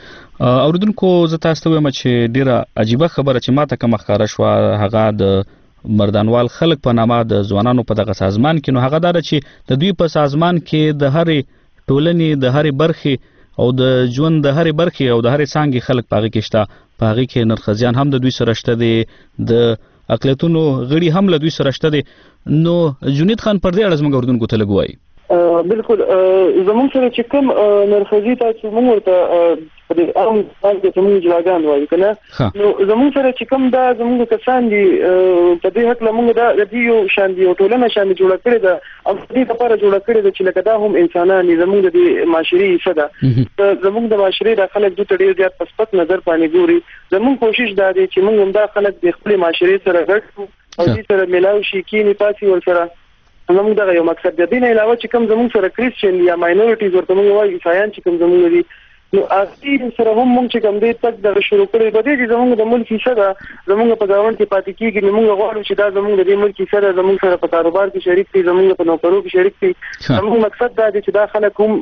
ها اوردونکو زه تاسو ته وایم چې ډیره عجیبه خبره چې ماته کوم ښکارا شو هغه د مردانوال خلک په نامه د ځوانانو په دغه سازمان کې نو هغه دار چې د دوی په سازمان کې د هرې ټولنې د هرې برخې او د ژوند د هرې برخې او د هرې څانګې خلک پاغي کې شته پاغي کې نرخزیان هم د دوی سره شته دي د اقلیتونو غړي هم له دوی سره شته دي نو جنید خان پر دې اړه زموږ اردوونکو ته لګوي بالکل زموږ سره چې کوم نرخزي تاسو موږ ورته په دې عام باندې چې موږ جلاګان وایو کنه نو زموږ سره چې کوم دا زموږ کسان دي په دې حق لمونږ دا د دې یو شان دي او ټولنه شان جوړ کړی دا او دې لپاره جوړ کړی دا چې لکه دا هم انسانان زموږ د معاشري حصہ ده زموږ د معاشري د خلک د ډېر زیات پسپت نظر باندې ګوري زموږ کوشش دا دی چې موږ هم دا خلک د خپل معاشري سره ګډ او دې سره ملاوي شي کې نه پاتې ور سره زموږ دا یو مقصد دی دین علاوه چې کوم زموږ سره کریسچن یا ماینورټیز ورته موږ وایو عیسایان چې کوم زموږ دي نو اصلي سره هم موږ چې کوم دې تک د شروع کړي په دې چې زموږ د ملک حصہ ده زموږ په گاوند کې پاتې کیږي نو موږ غواړو چې دا زموږ د ملک حصہ ده زموږ سره په کاروبار کې شریک دي زموږ په نوکرو کې شریک دي زموږ مقصد دا دی چې دا خلک هم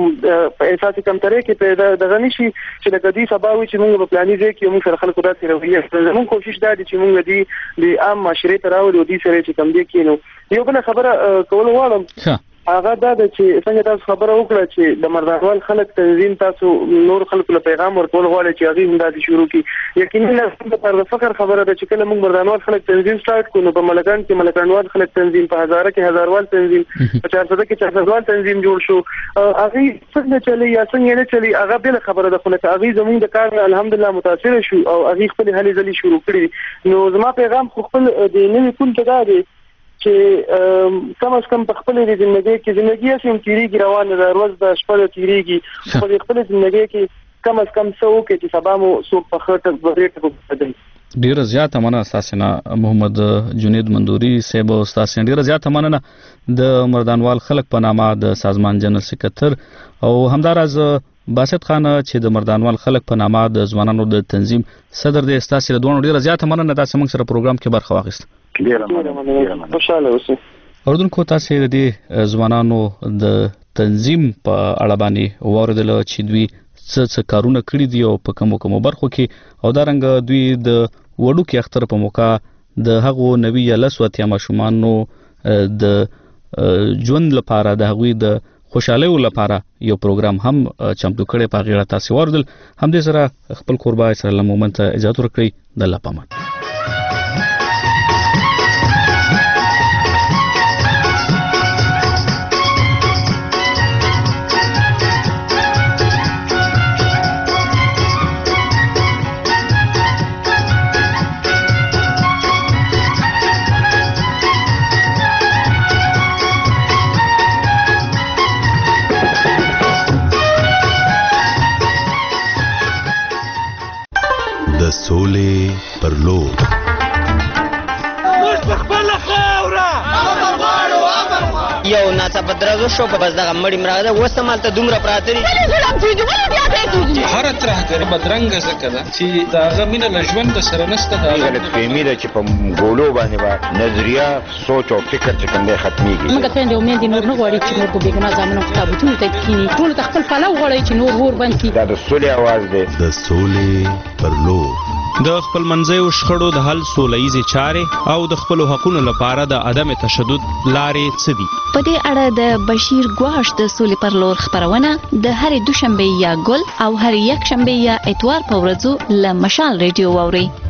په اساسي کمترې کې پیدا دغه نشي چې د دې سبا وي چې موږ په پلاني ځای کې موږ سره خلکو داسې رویه زموږ کوشش دا دی چې موږ دې د عام معاشري ته راوړو دې سره چې کوم دي کې نو یو بل خبره کول غواړم هغه دا چې څنګه تاسو خبره وکړه چې د مردانوال خلک تنظیم تاسو نور خلکو له پیغام ورکول غواړي چې هغه هم دا شروع کړي یقینا د پر فخر خبره ده چې کله موږ مردانوال خلک تنظیم سٹارټ کړو نو په ملکان کې ملکانوال خلک تنظیم په هزاره کې هزاروال تنظیم په چارسده کې چارسدوال تنظیم جوړ شو هغه څنګه چلی یا څنګه نه چلی هغه بل خبره ده خو لکه هغه زموږ د کار الحمدلله متاثر شو او هغه خپل هلي ځلي شروع کړی نو زما پیغام خو خپل د نوې کول ته دا دی چې کم از کم په خپل د ژوندۍ کې ژوندۍ هم تیریږي روانه ده ورځ د شپه تیریږي په خپل ژوندۍ کې کم از کم څو کې چې سبا مو سو په خټه ورېټ وکړي ډیر زیات مننه استاسنا محمد جنید مندوري صاحب استاسنا ډیر زیات مننه د مردانوال خلک په نامه د سازمان جنرال سکرټر او همدارز باسط خان چې د مردانوال خلک په نامه د ځوانانو د تنظیم صدر د استاسره دوه ډیر زیات مننه د سمنګ سره پروګرام کې برخه واخیست ډیره مننه خوشاله اوسئ اردوونکو تاسو د ځوانانو د تنظیم په اړه باندې واردل چې دوی څه څه کارونه کړی دي او په کومو کومو برخو کې او دا رنګ دوی د وړو کې اختر په موقع د هغو نوی یا لسوتیا ماشومانو د ژوند لپاره د هغوی د خوشاله لپاره یو پروګرام هم چمتو کړي په غیړه تاسو واردل هم دې سره خپل قربای سره لمومنت اجازه ورکړي د الله پامان د سولې پر لور یو ناڅاپه درغه شو په بس دغه مړی مراده وسمالته دومره پراته دي هر ترهګر بدرنګ زکه ده چې داغه مینه لژوند سره نشته دا غلط فهمي ده چې په ګولو باندې با نظریه سوچ او فکر چې کوم ختميږي موږ ته د امید نور نه غواړي چې نور په بیګنا ځامنو کتابونه ته کینی ټول خپل پلو غواړي چې نور ور باندې دا د سولې आवाज ده د سولې پر لور د خپل منځیو شخړو د حل سولهیزې چارې او د خپلو حقونو لپاره د عدم تشدد لارې څه دي؟ په دې اړه د بشیر ګواش د سولې پر لور خبرونه د هرې دوشنبه یا ګل او هر یک شنبه یا اتوار په ورځو له مشال ریډیو واوري.